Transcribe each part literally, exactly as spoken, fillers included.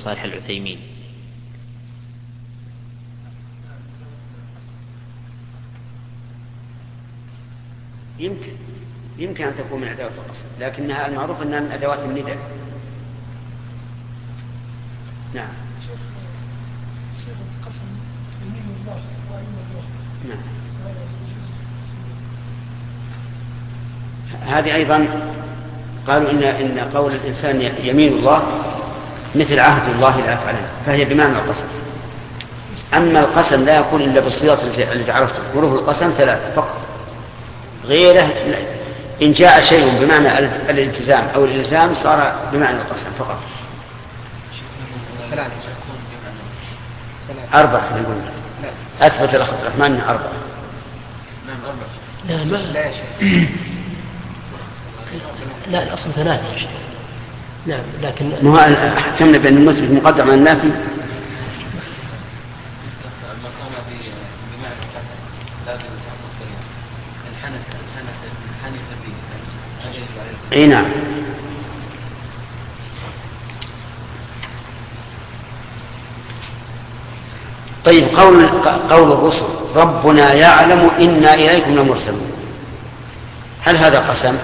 صالح العثيمين. يمكن يمكن أن تكون من أدوات القسم، لكنها المعروف أنها من أدوات النداء. نعم. نعم. هذه أيضا قالوا إن إن قول الإنسان يمين الله مثل عهد الله لا يفعلن، فهي بمعنى القسم. أما القسم لا يكون إلا بالصيغة التي عرفت، حروف القسم ثلاثة فقط، غيره إن جاء شيء بمعنى الالتزام أو الإلزام صار بمعنى القسم فقط. أربعة نقول أثبت الأخ عبد الرحمن أربعة. نعم أربعة. لا ما لا يا شيخ. لا الأصل ثلاثة يا شيخ. نعم لكن ما حكمنا بأن المثبت مقدم على النافي. اي نعم. طيب قول قول الرسل ربنا يعلم إنا إليكم لمرسلون، هل هذا قسم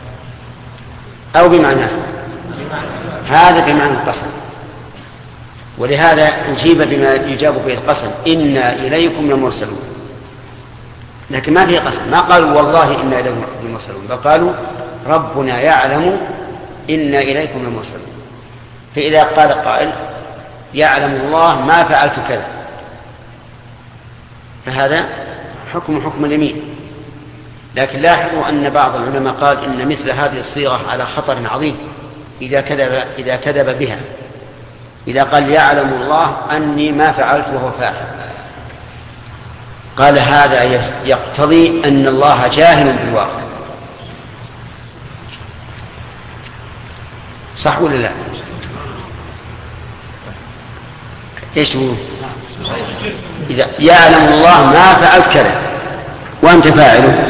أو بمعنى؟ هذا بمعنى القسم، ولهذا أجيب بما يجاب به القسم إنا إليكم لمرسلون، لكن ما فيه قسم، ما قالوا والله إنا إليكم لمرسلون، بل قالوا ربنا يعلم إنا إليكم لمرسلون. فإذا قال قائل يعلم الله ما فعلت كذا، فهذا حكم حكم اليمين. لكن لاحظوا أن بعض العلماء قال إن مثل هذه الصيغة على خطر عظيم إذا كذب, إذا كذب بها، إذا قال يعلم الله أني ما فعلت وهو فاعل، قال هذا يقتضي أن الله جاهل بالواقع. صح ولا لا؟ ايش هو؟ إذا يعلم الله ما فعلت كذا وأنت فاعله،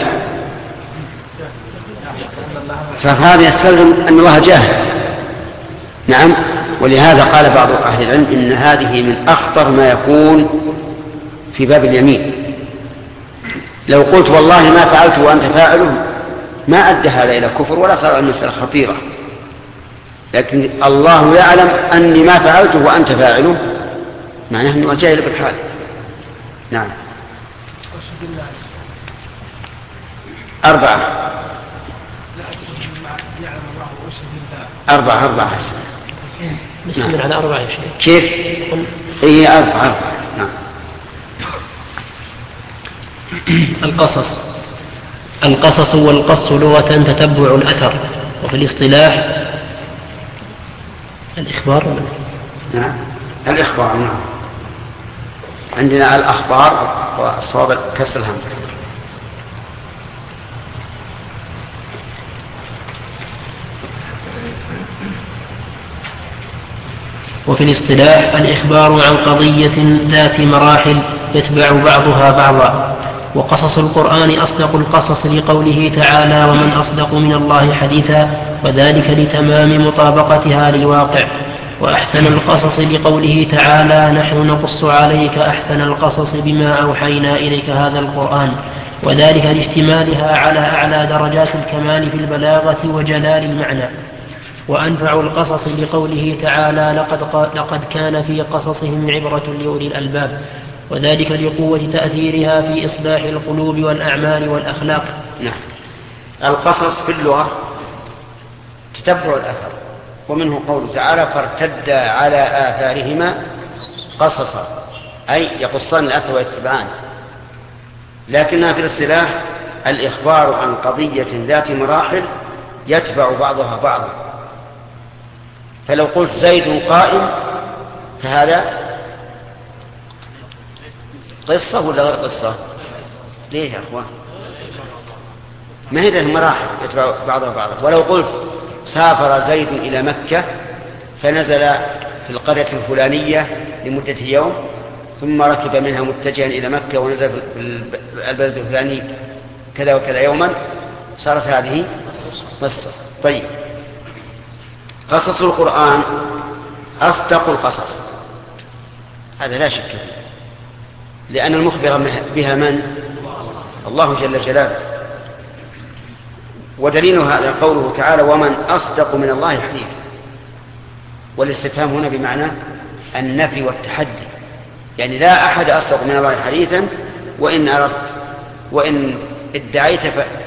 فهذا يستلزم أن الله جاهل. نعم. ولهذا قال بعض أهل العلم إن هذه من أخطر ما يكون في باب اليمين. لو قلت والله ما فعلت وأنت فاعله ما أدى هذا إلى كفر ولا صار المسألة خطيرة، لكن الله يعلم أني ما فعلته وأنت فاعله معناه أنه جاهل بالحال. نعم. أربعة أربعة أربعة حسن. نستمر على أربعة يا شيخ. كيف؟ هي أربعة أربعة. نعم. القصص. القصص والقص لغة تتبع الأثر، وفي الاصطلاح الإخبار. نعم الإخبار. نعم عندنا الأخبار والصواب كسر الهمزة. وفي الاصطلاح الإخبار عن قضية ذات مراحل يتبع بعضها بعضا. وقصص القرآن أصدق القصص لقوله تعالى ومن أصدق من الله حديثا، وذلك لتمام مطابقتها للواقع. وأحسن القصص لقوله تعالى نحن نقص عليك أحسن القصص بما أوحينا إليك هذا القرآن، وذلك لاشتمالها على أعلى درجات الكمال في البلاغة وجلال المعنى. وأنفع القصص لقوله تعالى لقد, لقد كان في قصصهم عبرة لأولي الألباب، وذلك لقوة تأثيرها في إصلاح القلوب والأعمال والأخلاق. نعم. القصص في اللغة تتبع الأثر، ومنه قوله تعالى فارتدا على آثارهما قصصا، أي يقصان الأثر ويتبعان. لكنها في الاصطلاح الإخبار عن قضية ذات مراحل يتبع بعضها بعضا. فلو قلت زيد قائم فهذا قصة ولا غير قصة؟ ليه يا أخوان؟ ما هي ذي مراحل يتبع بعضها بعضا. ولو قلت سافر زيد إلى مكة فنزل في القرية الفلانية لمدة يوم ثم ركب منها متجها إلى مكة ونزل في البلد الفلاني كذا وكذا يوما، صارت هذه قصة. طيب قصص القرآن أصدق القصص، هذا لا شك فيه، لأن المخبر بها من؟ الله جل جلاله. ودليل هذا قوله تعالى ومن أصدق من الله حديثا، والاستفهام هنا بمعنى النفي والتحدي، يعني لا أحد أصدق من الله حديثا، وإن أردت وإن ادعيت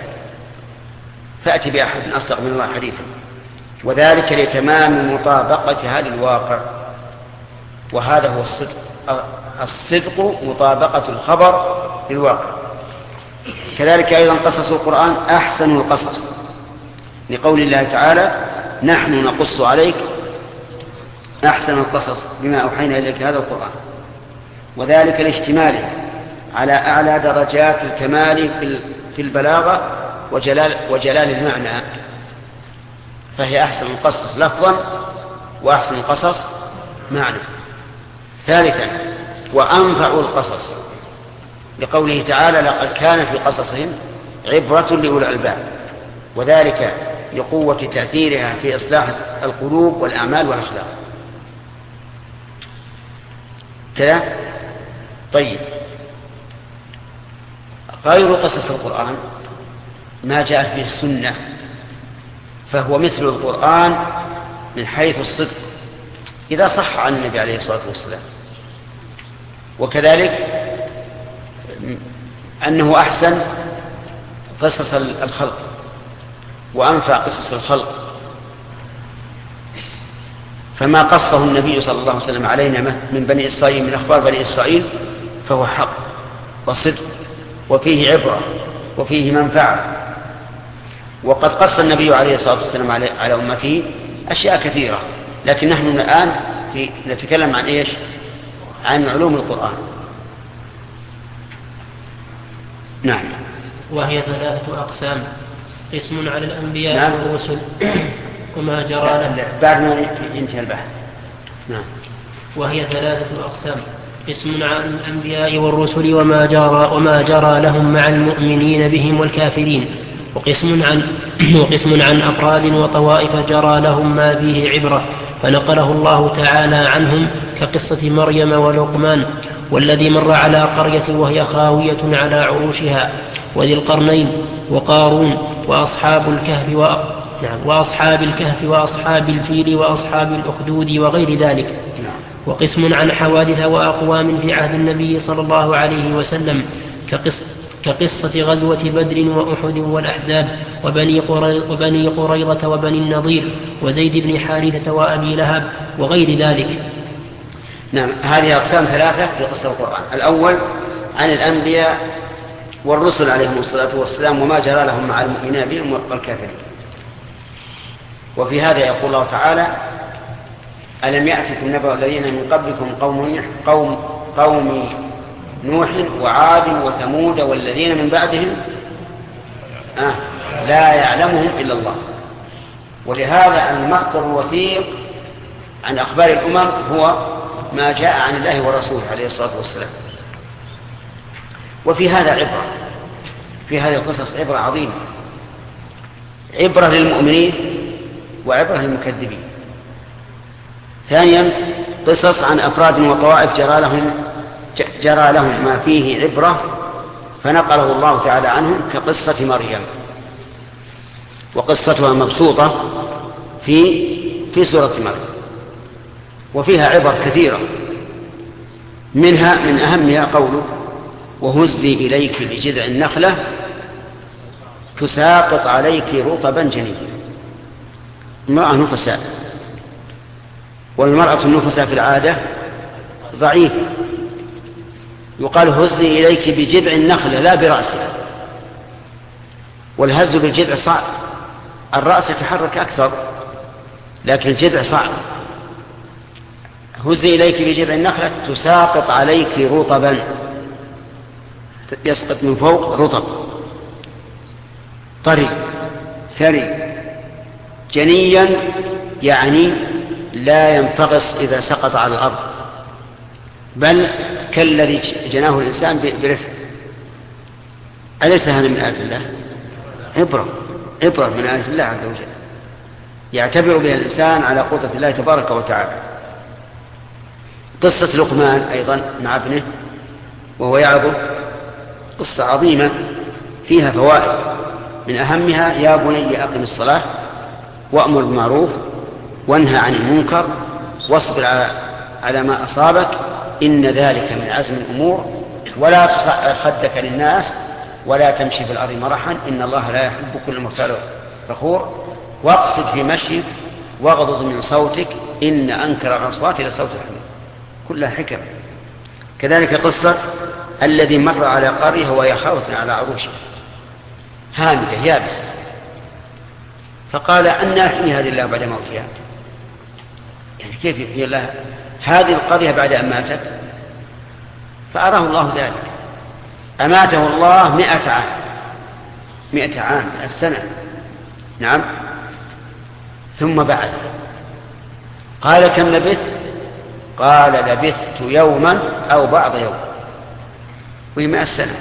فأتي بأحد أصدق من الله حديثا، وذلك لتمام مطابقتها للواقع، وهذا هو الصدق. الصدق مطابقة الخبر للواقع. كذلك أيضا قصص القرآن أحسن القصص، لقول الله تعالى نحن نقص عليك أحسن القصص بما أوحينا إليك هذا القرآن، وذلك لاشتماله على أعلى درجات الكمال في البلاغة وجلال, وجلال المعنى، فهي أحسن القصص لفظا وأحسن القصص معنى. ثالثا وأنفع القصص، لقوله تعالى لقد كان في قصصهم عبرة لأولي الألباب، وذلك لقوة تأثيرها في إصلاح القلوب والأعمال والأخلاق. كذا. طيب، غير قصص القرآن ما جاءت به السنة فهو مثل القرآن من حيث الصدق إذا صح عن النبي عليه الصلاة والسلام، وكذلك أنه أحسن قصص الخلق وأنفع قصص الخلق، فما قصه النبي صلى الله عليه وسلم علينا من بني إسرائيل من أخبار بني إسرائيل فهو حق وصدق وفيه عبرة وفيه منفعة. وقد قص النبي عليه الصلاة والسلام على أمته أشياء كثيرة، لكن نحن الآن نتكلم عن إيش؟ عن علوم القرآن. نعم. وهي ثلاثة أقسام: قسم على الأنبياء نعم. والرسل وما جرى له بعد ما ينتهي البحث. نعم. وهي ثلاثة أقسام: قسم عن الأنبياء والرسل وما جرى وما جرى لهم مع المؤمنين بهم والكافرين، وقسم عن وقسم عن أفراد وطوائف جرى لهم ما فيه عبرة فنقله الله تعالى عنهم كقصة مريم ولقمان، والذي مر على قرية وهي خاوية على عروشها، وذي القرنين وقارون وأصحاب الكهف و... نعم وأصحاب الكهف وأصحاب الفيل وأصحاب الأخدود وغير ذلك. وقسم عن حوادث وأقوام في عهد النبي صلى الله عليه وسلم كقص... كقصة غزوة بدر وأحد والأحزاب وبني, قري... وبني قريظة وبني النضير وزيد بن حارثة وأبي لهب وغير ذلك. نعم. هذه أقسام ثلاثة في قصة القرآن: الأول عن الأنبياء والرسل عليهم الصلاة والسلام وما جرى لهم مع المؤمنين بهم والكافرين. وفي هذا يقول الله تعالى: ألم يأتكم نبأ الذين من قبلكم قوم قوم قوم نوح وعاد وثمود والذين من بعدهم آه لا يعلمهم إلا الله. ولهذا المصدر الوثيق عن أخبار الأمم هو ما جاء عن الله ورسوله عليه الصلاة والسلام. وفي هذا عبرة، في هذه القصص عبرة عظيمة، عبرة للمؤمنين وعبرة للمكذبين. ثانيا قصص عن أفراد وطوائف جرى لهم جرى لهم ما فيه عبرة فنقله الله تعالى عنهم كقصة مريم، وقصتها مبسوطة في في سورة مريم، وفيها عبر كثيرة، منها من أهمها قوله: وهزي إليك بجذع النخلة تساقط عليك رطبا جنيا. امرأة نفساء، والمرأة النفساء في العادة ضعيفة، يقال هزي إليك بجذع النخلة لا برأسها، والهز بالجذع صعب، الرأس يتحرك أكثر لكن الجذع صعب. هزي إليك بجذع النخلة تساقط عليك رطبا، يسقط من فوق رطب طري ثري جنيا، يعني لا ينفغص إذا سقط على الأرض، بل كالذي جناه الإنسان برفق. أليس هذا من آيات الله؟ عبرة عبرة من آيات الله عز وجل، يعتبر بها الإنسان على قدرة الله تبارك وتعالى. قصة لقمان أيضا مع ابنه وهو يعظه قصة عظيمة فيها فوائد، من أهمها: يا بني أقم الصلاة وأمر بالمعروف وانهى عن المنكر واصبر على ما أصابك إن ذلك من عزم الأمور ولا تصعر خدك للناس ولا تمشي في الأرض مرحا إن الله لا يحب كل مختال فخور واقصد في مشيك واغضض من صوتك إن أنكر الأصوات إلى صوت الحمير. كلها حكم. كذلك قصة الذي مر على قرية وهي خاوية على عروشها هامدة يابسة فقال أن يحيي هذه الله بعد موتها؟ يعني كيف يحيي الله هذه القرية بعد أن ماتت؟ فأراه الله ذلك، أماته الله مئة عام مئة عام السنة. نعم. ثم بعد قال كم لبثت؟ قال لبثت يوما أو بعض يوم، وهي مئة سنة،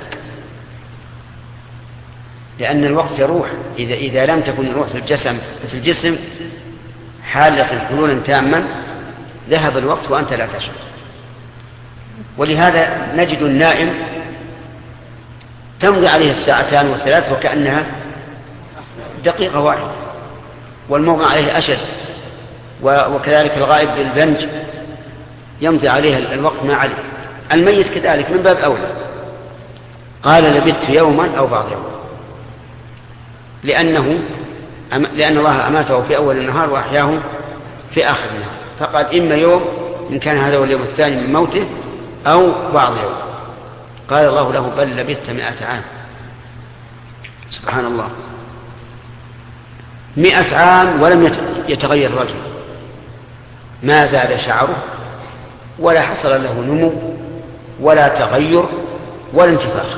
لأن الوقت يروح. إذا, إذا لم تكن الروح في الجسم, في الجسم حالة حلولا تاما ذهب الوقت وأنت لا تشعر. ولهذا نجد النائم تمضي عليه الساعتان والثلاث وكأنها دقيقة واحدة، والمغمى عليه أشد، وكذلك الغائب بالبنج يمضي عليه الوقت ما عليه. الميت كذلك من باب أولى. قال لبثت يوما أو بعض يوم، لأنه لأن الله أماته في أول النهار وأحياه في آخر النهار، فقال إما يوم إن كان هذا هو اليوم الثاني من موته أو بعض يوم. قال الله له بل لبثت مئة عام. سبحان الله، مئة عام ولم يتغير الرجل، ما زال شعره ولا حصل له نمو ولا تغير ولا انتفاخ.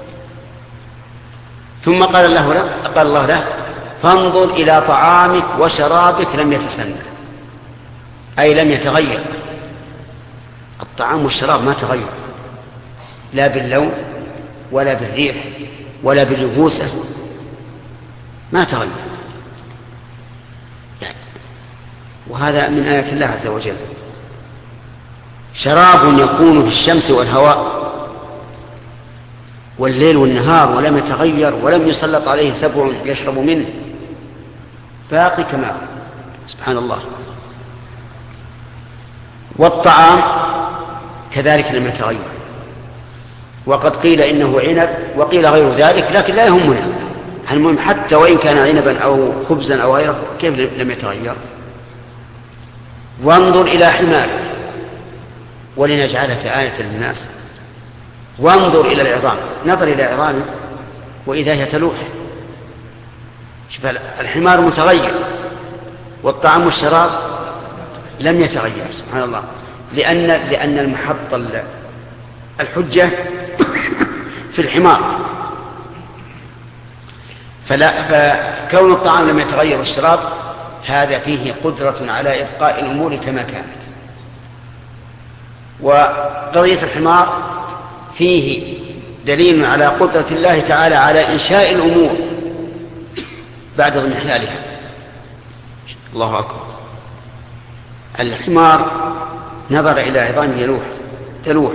ثم قال الله له, قال الله له فانظر إلى طعامك وشرابك لم يتسنى، أي لم يتغير. الطعام والشراب ما تغير، لا باللون ولا بالريح ولا باليبوسة، ما تغير. وهذا من آيات الله عز وجل. شراب يكون في الشمس والهواء والليل والنهار ولم يتغير ولم يسلط عليه سبع يشرب منه، باقي كما هو. سبحان الله. والطعام كذلك لم يتغير، وقد قيل إنه عنب وقيل غير ذلك، لكن لا يهمنا. المهم حتى وإن كان عنبا أو خبزا أو غيره كيف لم يتغير. وانظر إلى حمارك ولنجعلك آية للناس. وانظر إلى العظام، نظر إلى عظامه وإذا هي تلوح. شوف الحمار متغير والطعام والشراب لم يتغير. سبحان الله. لأن, لأن المحط الحجة في الحمار، فلا فكون الطعام لم يتغير والشراب هذا فيه قدرة على إبقاء الأمور كما كانت. وقضية الحمار فيه دليل على قدرة الله تعالى على إنشاء الأمور بعد ضمحلالها. الله أكبر. الحمار نظر إلى عظام يلوح تلوح،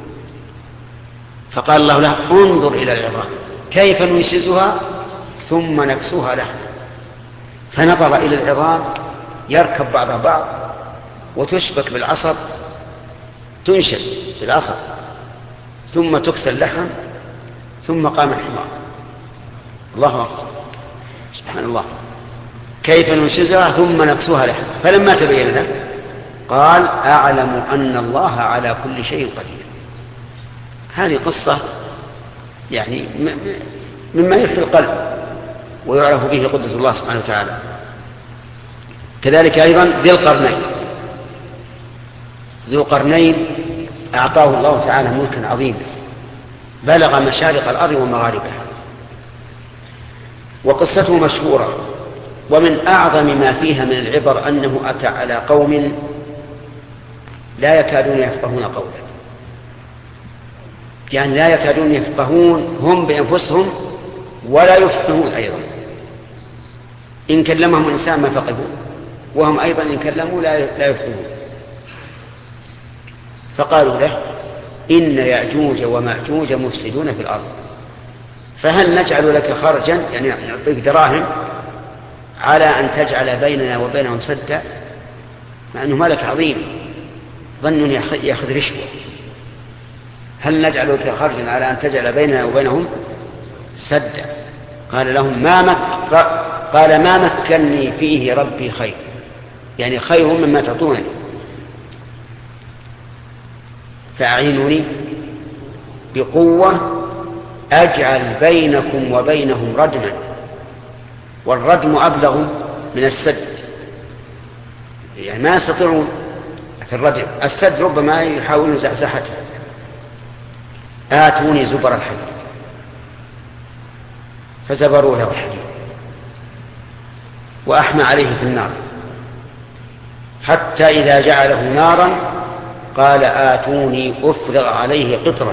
فقال الله له انظر إلى العظام كيف ننشزها ثم نكسوها له. فنظر إلى العظام يركب بعضها بعض وتشبك بالعصب، تنشد بالعصب ثم تكسى اللحم ثم قام الحمار. الله أكبر. سبحان الله. كيف ننشزها ثم نكسوها لحم. فلما تبين له قال أعلم أن الله على كل شيء قدير. هذه قصة يعني مما يحفي القلب ويعرف به قدرة الله سبحانه وتعالى. كذلك أيضا ذي القرنين. ذو القرنين أعطاه الله تعالى ملكا عظيما بلغ مشارق الأرض ومغاربها، وقصته مشهورة. ومن أعظم ما فيها من العبر أنه أتى على قوم لا يكادون يفقهون قولا، يعني لا يكادون يفقهون هم بأنفسهم ولا يفقهون أيضا. إن كلمهم الإنسان ما فقهوا، وهم أيضا إن كلموا لا يفقهون. فقالوا له إن يأجوج ومأجوج مفسدون في الأرض، فهل نجعل لك خرجا، يعني نعطيك دراهم على أن تجعل بيننا وبينهم سدا، مع أنه ملك عظيم ظن يأخذ رشوة، هل نجعل لك خرجا على أن تجعل بيننا وبينهم سدا؟ قال لهم ما مك... قال ما مكنني فيه ربي خير، يعني خير مما تعطونني، فأعينوني بقوة أجعل بينكم وبينهم ردما، والردم أبلغ من السد، يعني ما يستطيعون في الردم، السد ربما يحاولون زحزحته. آتوني زبر الحديد، فزبروا له الحديد وأحمى عليه في النار حتى إذا جعله نارا قال آتوني أفرغ عليه قطرا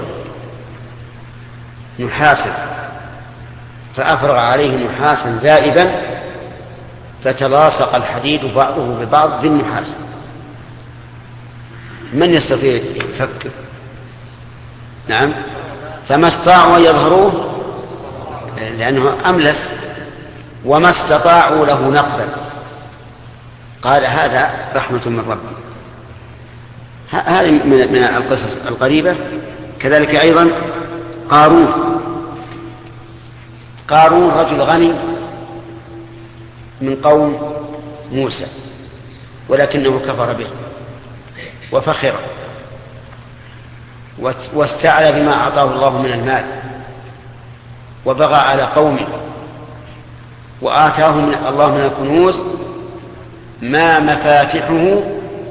نحاسا، فأفرغ عليه نحاسا ذائبا فتلاصق الحديد بعضه ببعض بالنحاس. من يستطيع يفكر؟ نعم، فما استطاعوا أن يظهروه لأنه أملس، وما استطاعوا له نقبا. قال هذا رحمة من ربي. هذه من القصص القريبة. كذلك أيضا قارون قارون رجل غني من قوم موسى، ولكنه كفر به وفخر واستعلى بما أعطاه الله من المال وبغى على قومه، وآتاه من الله من الكنوز ما مفاتحه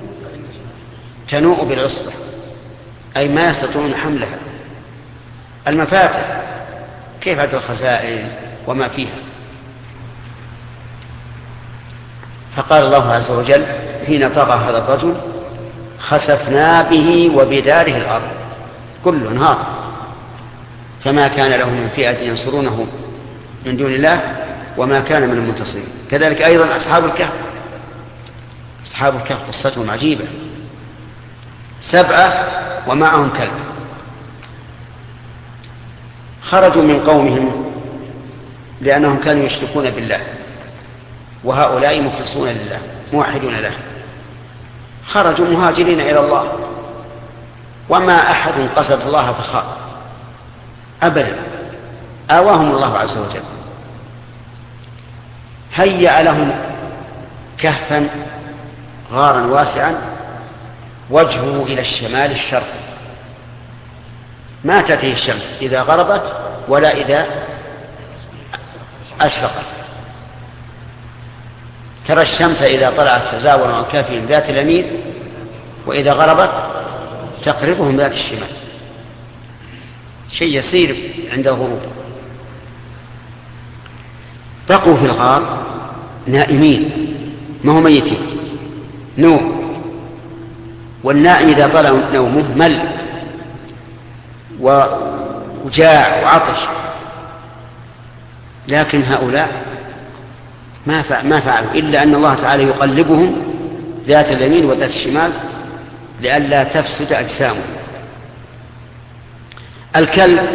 تنوء بالعصبة، أي ما يستطيعون حملها. المفاتح كيف عد الخزائن وما فيها. فقال الله عز وجل حين طغى هذا الرجل خسفنا به وبداره الأرض كل نهار، فما كان له من فئة ينصرونه من دون الله وما كان من المنتصرين. كذلك أيضا أصحاب الكهف أصحاب الكهف قصتهم عجيبة، سبعة ومعهم كلب، خرجوا من قومهم لأنهم كانوا يشركون بالله، وهؤلاء مخلصون لله موحدون له، خرجوا مهاجرين إلى الله، وما أحد قصد الله فخاء أبدا، آواهم الله عز وجل، هيأ لهم كهفا غارا واسعا وجهه إلى الشمال الشرقي، ما تأتيه الشمس إذا غربت ولا إذا أشرقت. ترى الشمس إذا طلعت تزاور عن كهفهم ذات اليمين، وإذا غربت تقرضهم ذات الشمال، شيء يسير عند الغروب. بقوا في الغار نائمين، ما هم ميتين، نوم، والنائم إذا طال نومه مل وجاع وعطش، لكن هؤلاء ما ما فعلوا إلا أن الله تعالى يقلبهم ذات اليمين وذات الشمال لئلا تفسد أجسامهم. الكلب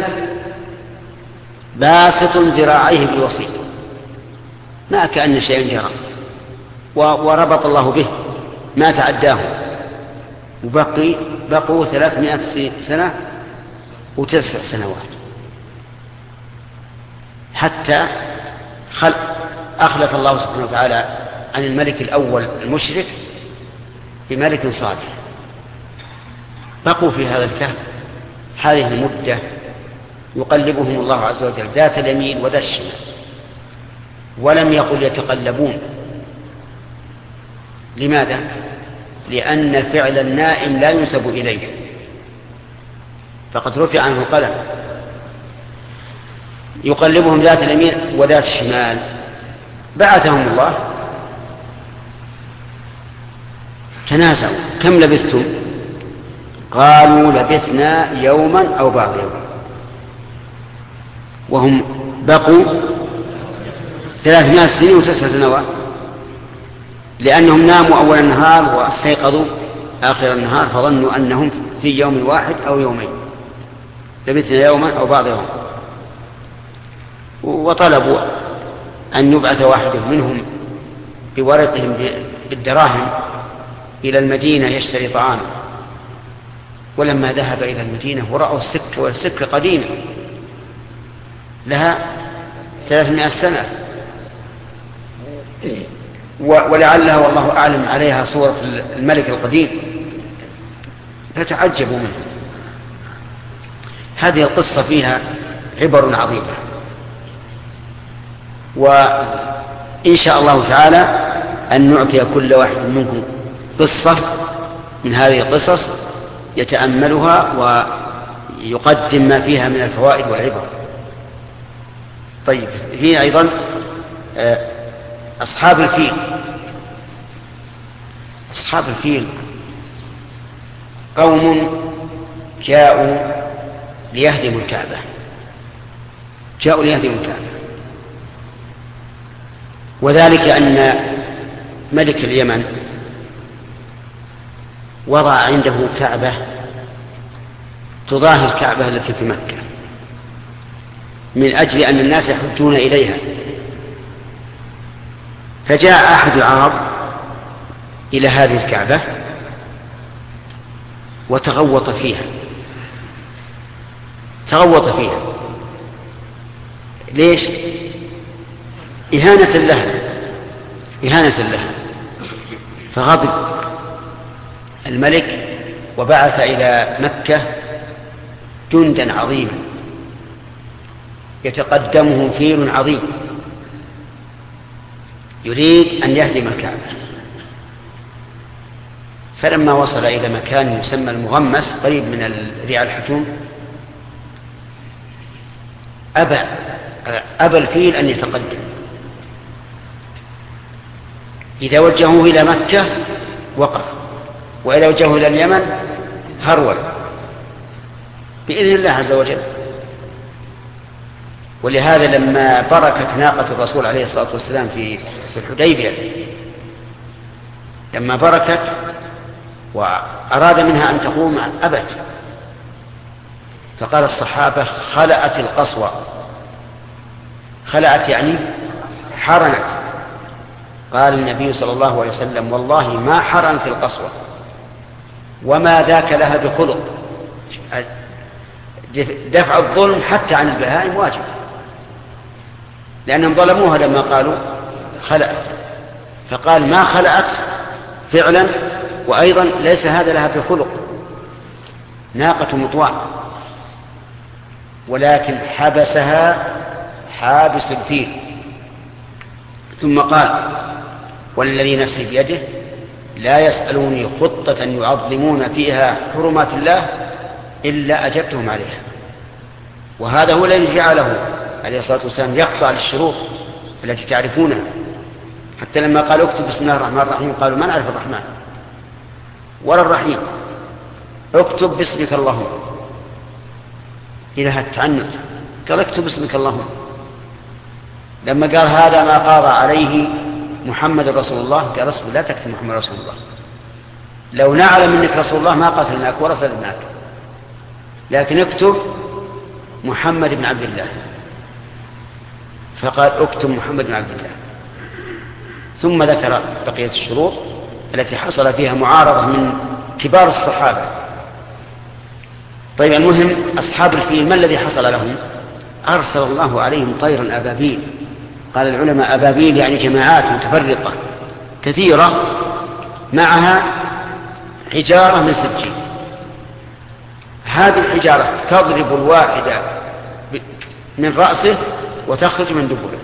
باسط ذراعيه بالوسيط، ما كأن شيء جرى، وربط الله به ما تعداه، وبقي بقوا ثلاثمائة سنة وتسع سنوات حتى خلق أخلف الله سبحانه وتعالى عن الملك الأول المشرك بملك صالح. بقوا في هذا الكهف هذه المدة يقلبهم الله عز وجل ذات اليمين وذات الشمال، ولم يقل يتقلبون. لماذا؟ لأن فعل النائم لا ينسب إليه، فقد رفع عنه القلم. يقلبهم ذات اليمين وذات الشمال. بعثهم الله تنازعوا كم لبثتم؟ قالوا لبثنا يوما أو بعض يوم، وهم بقوا ثلاثمائة سنين وتسع سنوات، لأنهم ناموا أول النهار واستيقظوا آخر النهار فظنوا أنهم في يوم واحد أو يومين، لبثنا يوما أو بعض يوم، وطلبوا أن يبعث واحد منهم بورقهم بالدراهم إلى المدينة يشتري طعاما. ولما ذهب إلى المدينة ورأوا السكة، والسكة قديمة لها ثلاثمائة سنة، ولعلها والله أعلم عليها صورة الملك القديم، فتعجبوا منه. هذه القصة فيها عبر عظيمة، وإن شاء الله تعالى أن نعطي كل واحد منكم قصة من هذه القصص يتأملها ويقدم ما فيها من الفوائد والعبر. طيب، في أيضا أصحاب الفيل. أصحاب الفيل قوم جاءوا ليهدموا الكعبة، جاءوا ليهدموا الكعبة، وذلك أن ملك اليمن وضع عنده كعبة تضاهي الكعبة التي في مكة، من أجل أن الناس يحجون إليها. فجاء أحد العرب إلى هذه الكعبة وتغوط فيها، تغوط فيها ليش؟ إهانة لها، إهانة لها. فغضب الملك وبعث إلى مكة جندا عظيما يتقدمه فيل عظيم يريد أن يهدم الكعبة. فلما وصل إلى مكان يسمى المغمس قريب من ريع الحتوم أبى أبى الفيل أن يتقدم. إذا وجهوه إلى مكة وقف، وإذا وجهوه إلى اليمن هرول بإذن الله عز وجل. ولهذا لما بركت ناقة الرسول عليه الصلاة والسلام في الحديبية، لما بركت وأراد منها أن تقوم أبت، فقال الصحابة خلأت القصوى. خلأت يعني حرنت. قال النبي صلى الله عليه وسلم والله ما حرنت القصوى وما ذاك لها بخلق. دفع الظلم حتى عن البهائم واجب، لأنهم ظلموها لما قالوا خلأت. فقال ما خلأت فعلا، وأيضا ليس هذا لها بخلق، ناقة مطواع، ولكن حبسها حابس الفيل. ثم قال والذي نفسي بيده لا يسألوني خطة يعظمون فيها حرمات الله إلا أجبتهم عليها. وهذا هو الذي جعله عليه الصلاة والسلام يخضع للشروط التي تعرفونها. حتى لما قال اكتب بسم الله الرحمن الرحيم قالوا ما نعرف الرحمن ولا الرحيم، اكتب باسمك اللهم. إلى التعنت قال اكتب باسمك اللهم. لما قال هذا ما قاضى عليه محمد رسول الله قال اصبر لا تكتب محمد رسول الله، لو نعلم منك رسول الله ما قتلناك ولا صددناك، لكن اكتب محمد بن عبد الله. فقال اكتب محمد بن عبد الله. ثم ذكر بقية الشروط التي حصل فيها معارضة من كبار الصحابة. طيب، المهم أصحاب الفيل ما الذي حصل لهم؟ أرسل الله عليهم طيرا أبابيل. قال العلماء أبابيل يعني جماعات متفرقة كثيرة معها حجارة من سجيل. هذه الحجارة تضرب الواحدة من رأسه وتخرج من دبره،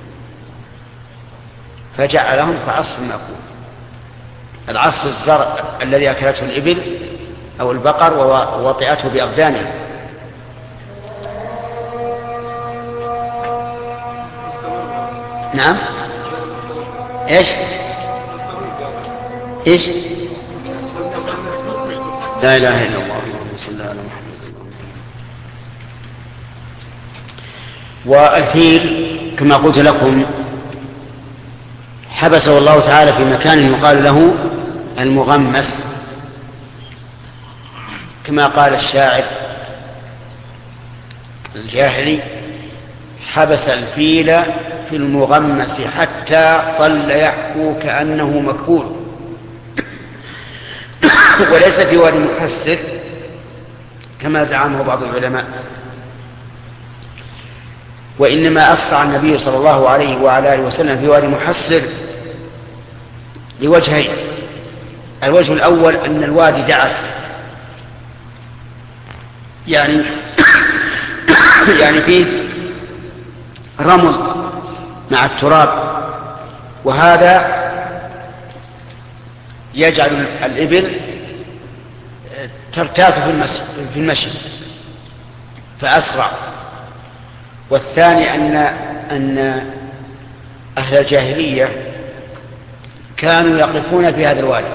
فجعلهم كعصف مأكول. العصف الزرع الذي أكلته الإبل أو البقر ووطئته بأقدامها. نعم. ايش ايش لا اله الا الله صلى الله عليه وسلم. والفيل كما قلت لكم حبسه الله تعالى في مكان يقال له المغمس، كما قال الشاعر الجاهلي: حبس الفيل في المغمس حتى ظل يحكو كأنه مكبول. وليس في وادي محسر كما زعمه بعض العلماء، وإنما أسرع النبي صلى الله عليه وعلى آله وسلم في وادي محسر لوجهين: الوجه الأول أن الوادي دعت، يعني يعني فيه رمل مع التراب، وهذا يجعل الإبل ترتاف في المشي فأسرع. والثاني أن أن أهل الجاهلية كانوا يقفون في هذا الوادي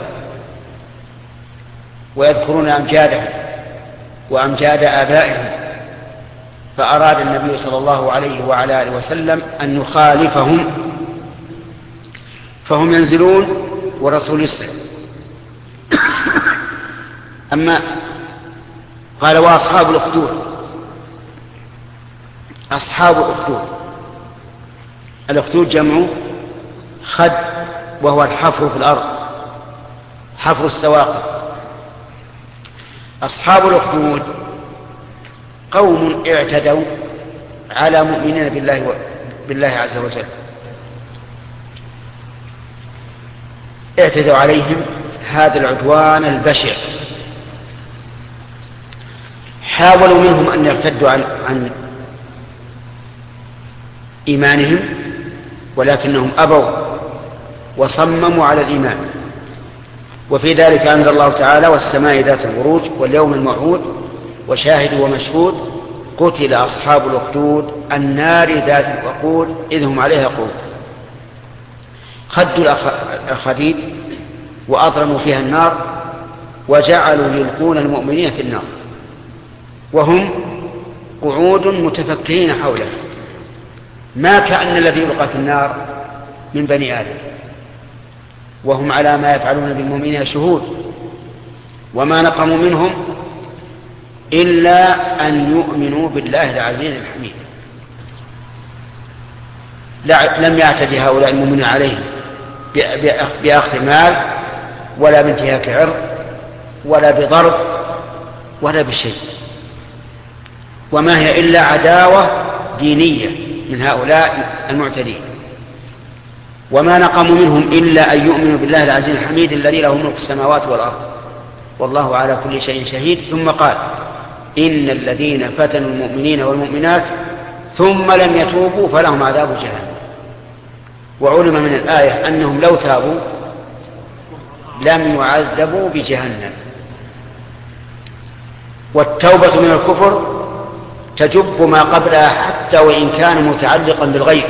ويذكرون أمجادهم وأمجاد آبائهم، فأراد النبي صلى الله عليه وعلى آله وسلم أن يخالفهم، فهم ينزلون والرسول يسرع. أما قال: وأصحاب الأخدود. أصحاب الأخدود، الأخدود جمع خد، وهو الحفر في الأرض، حفر السواقي. أصحاب الأخدود قوم اعتدوا على مؤمنين بالله, و... بالله عز وجل، اعتدوا عليهم هذا العدوان البشع. حاولوا منهم أن يرتدوا عن, عن إيمانهم، ولكنهم أبوا وصمموا على الإيمان. وفي ذلك أنزل الله تعالى: والسماء ذات البروج واليوم الموعود وشاهد ومشهود قتل أصحاب الأخدود النار ذات الوقود إذ هم عليها قعود. خدوا الأخديد وأضرموا فيها النار وجعلوا يلقون المؤمنين في النار وهم قعود متفكرين حوله، ما كأن الذي يلقى في النار من بني آدم، وهم على ما يفعلون بالمؤمنين شهود. وما نقموا منهم إلا أن يؤمنوا بالله العزيز الحميد. لم يعتدي هؤلاء المؤمنين عليهم بأخذ مال ولا بانتهاك عرض ولا بضرب ولا بشيء، وما هي إلا عداوة دينية من هؤلاء المعتدين. وما نقموا منهم إلا أن يؤمنوا بالله العزيز الحميد الذي له ملك السماوات والأرض والله على كل شيء شهيد. ثم قال: إن الذين فتنوا المؤمنين والمؤمنات ثم لم يتوبوا فلهم عذاب جهنم. وعلم من الآية أنهم لو تابوا لم يعذبوا بجهنم. والتوبة من الكفر تجب ما قبلها حتى وإن كان متعلقا بالغيب.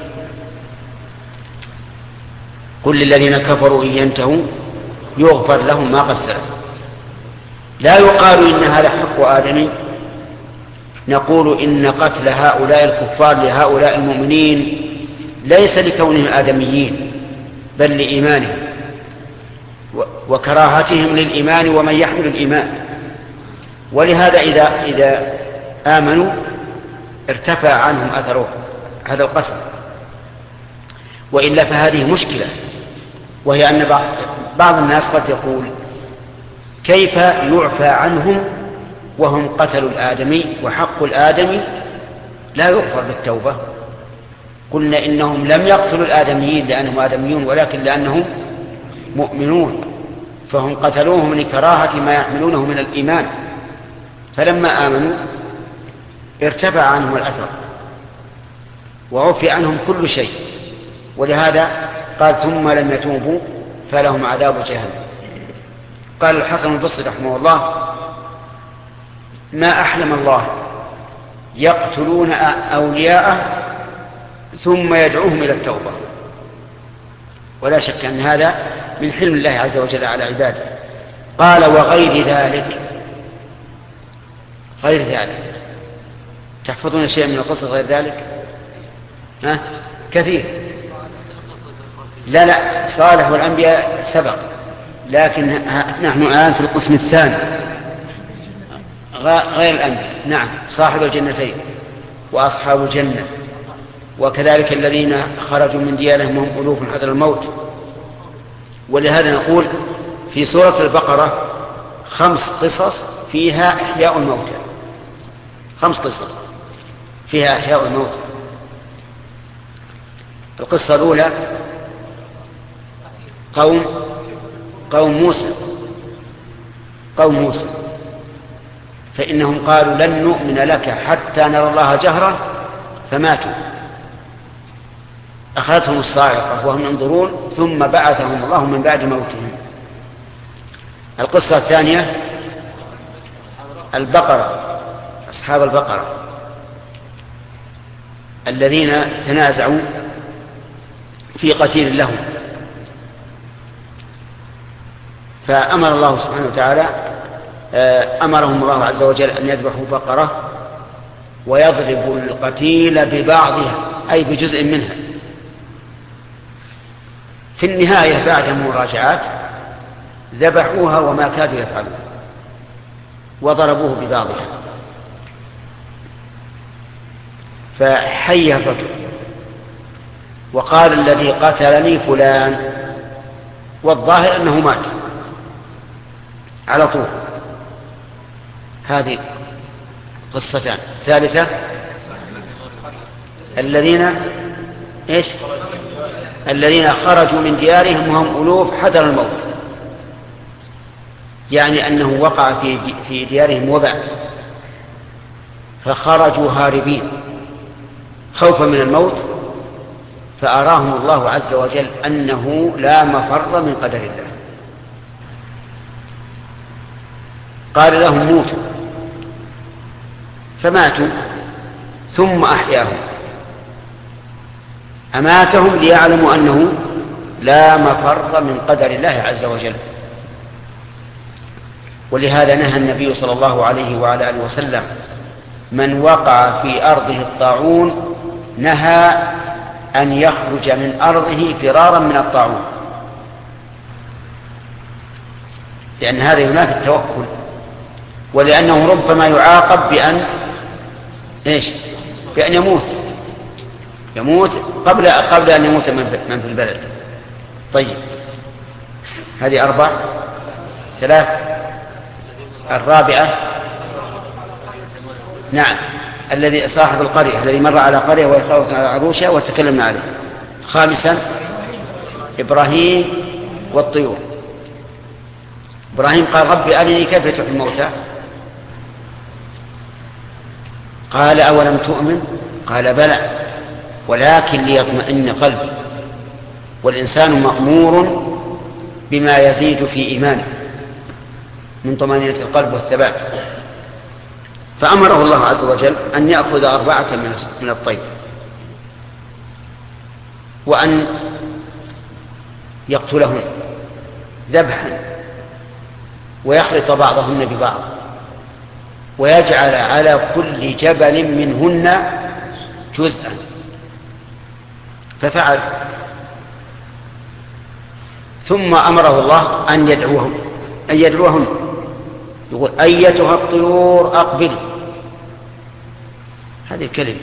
قل للذين كفروا إن ينتهوا يغفر لهم ما قد سلف. لا يقال إن هذا حق آدمي، نقول إن قتل هؤلاء الكفار لهؤلاء المؤمنين ليس لكونهم آدميين بل لإيمانهم وكراهتهم للإيمان ومن يحمل الإيمان. ولهذا إذا, إذا آمنوا ارتفع عنهم أثره هذا القتل، وإلا فهذه مشكلة، وهي أن بعض الناس قد يقول: كيف يعفى عنهم وهم قتلوا الآدمي وحق الآدمي لا يغفر بالتوبة؟ قلنا إنهم لم يقتلوا الآدميين لأنهم آدميون، ولكن لأنهم مؤمنون، فهم قتلوهم لكراهة ما يحملونه من الإيمان، فلما آمنوا ارتفع عنهم الأثر وعفي عنهم كل شيء. ولهذا قال: ثم لم يتوبوا فلهم عذاب جهنم. قال الحسن البصري رحمه الله: ما أحلم الله يقتلون أولياءه ثم يدعوهم إلى التوبة. ولا شك أن هذا من حلم الله عز وجل على عباده. قال: وغير ذلك. غير ذلك تحفظون شيئا من القصة غير ذلك؟ ها؟ كثير. لا لا صالح والأنبياء سبق، لكن نحن الآن في القسم الثاني غير الأنبياء. نعم، صاحب الجنتين وأصحاب الجنة، وكذلك الذين خرجوا من ديارهم وهم ألوف حذر الموت. ولهذا نقول في سورة البقرة خمس قصص فيها إحياء الموتى، خمس قصص فيها إحياء الموتى. القصة الأولى قوم قوم موسى قوم موسى فإنهم قالوا لن نؤمن لك حتى نرى الله جهرة فماتوا، أخذتهم الصاعقة وهم ينظرون ثم بعثهم الله من بعد موتهم. القصة الثانية البقرة، أصحاب البقرة الذين تنازعوا في قتيل لهم، فأمر الله سبحانه وتعالى أمرهم الله عز وجل أن يذبحوا بقرة ويضربوا القتيل ببعضها أي بجزء منها. في النهاية بعد مراجعات ذبحوها وما كادوا يفعلون وضربوه ببعضها، فحي الرجل وقال الذي قتلني فلان، والظاهر أنه مات على طول. هذه قصتان. ثالثة الذين إيش؟ الذين خرجوا من ديارهم وهم ألوف حذر الموت، يعني أنه وقع في في ديارهم وباء فخرجوا هاربين خوفا من الموت، فأراهم الله عز وجل أنه لا مفر من قدر الله. قال لهم موتوا فماتوا ثم أحياهم، أماتهم ليعلموا أنه لا مفر من قدر الله عز وجل. ولهذا نهى النبي صلى الله عليه وعلى آله وسلم من وقع في أرضه الطاعون نهى أن يخرج من أرضه فرارا من الطاعون، لأن هذا ينافي التوكل، ولأنه ربما يعاقب بأن إيش؟ بأن يموت يموت قبل قبل أن يموت من في البلد. طيب، هذه أربع. ثلاث. الرابعة نعم الذي صاحب القرية الذي مر على قرية ويخاف على عروشها وتكلمنا عليه. خامسا إبراهيم والطيور. إبراهيم قال ربي أرني كيف تحيي الموتى، قال أولم تؤمن؟ قال بلى ولكن ليطمئن قلبي. والإنسان مأمور بما يزيد في إيمانه من طمأنينة القلب والثبات، فأمره الله عز وجل أن يأخذ أربعة من الطير وأن يقتلهن ذبحا ويخلط بعضهن ببعض ويجعل على كل جبل منهن جزءا، ففعل. ثم أمره الله أن يدعوهم أن يدعوهن، يقول أيتها الطيور أقبل، هذه الكلمة،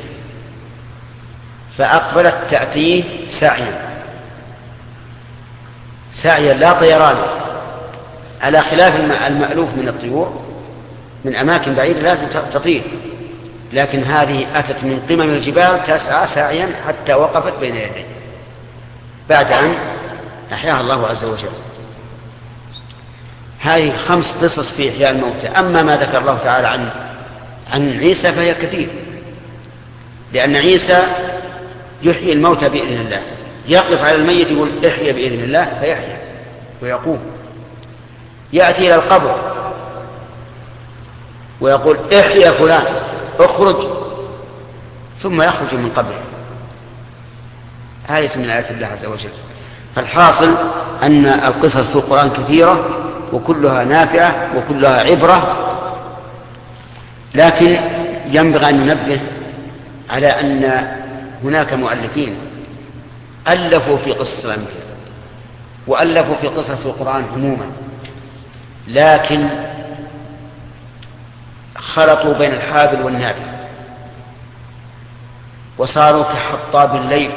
فأقبلت تأتيه سعيا سعيا لا طيران، على خلاف المألوف من الطيور من أماكن بعيدة لازم تطير، لكن هذه أتت من قمم الجبال تسعى سعيا حتى وقفت بين يديه بعد أن أحياها الله عز وجل. هذه خمس قصص في إحياء الموتى. أما ما ذكر الله تعالى عن عن عيسى فهي كثير، لأن عيسى يحيي الموتى بإذن الله، يقف على الميت يقول احيا بإذن الله فيحيا ويقوم، يأتي إلى القبر ويقول احيا فلان اخرج ثم يخرج من قبره. آية من آيات الله عز وجل. فالحاصل أن القصص في القرآن كثيرة وكلها نافعة وكلها عبرة، لكن ينبغي أن ننبه على أن هناك مؤلفين ألفوا في قصص الأنبياء وألفوا في قصص في القرآن عموما، لكن خلطوا بين الحابل والنابل وصاروا كحطاب الليل،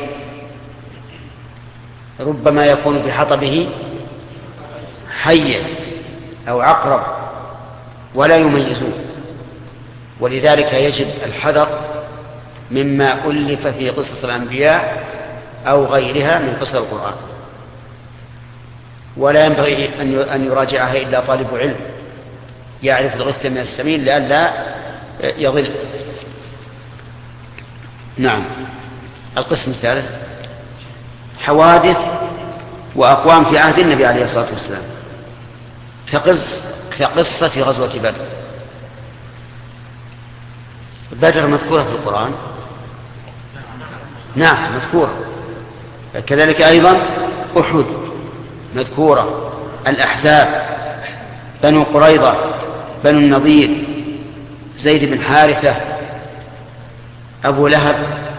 ربما يكون في حطبه حية أو عقرب ولا يميزون. ولذلك يجب الحذر مما ألف في قصص الأنبياء أو غيرها من قصص القرآن، ولا ينبغي أن يراجعها إلا طالب علم يعرف الغث من السمين لئلا يضل. نعم. القسم الثالث حوادث وأقوام في عهد النبي عليه الصلاة والسلام كقص كقصة غزوة بدر. بدر مذكورة في القرآن؟ نعم مذكورة. كذلك أيضا أحد مذكورة، الأحزاب، بنو قريظة، بنو النضير، زيد بن حارثة، أبو لهب.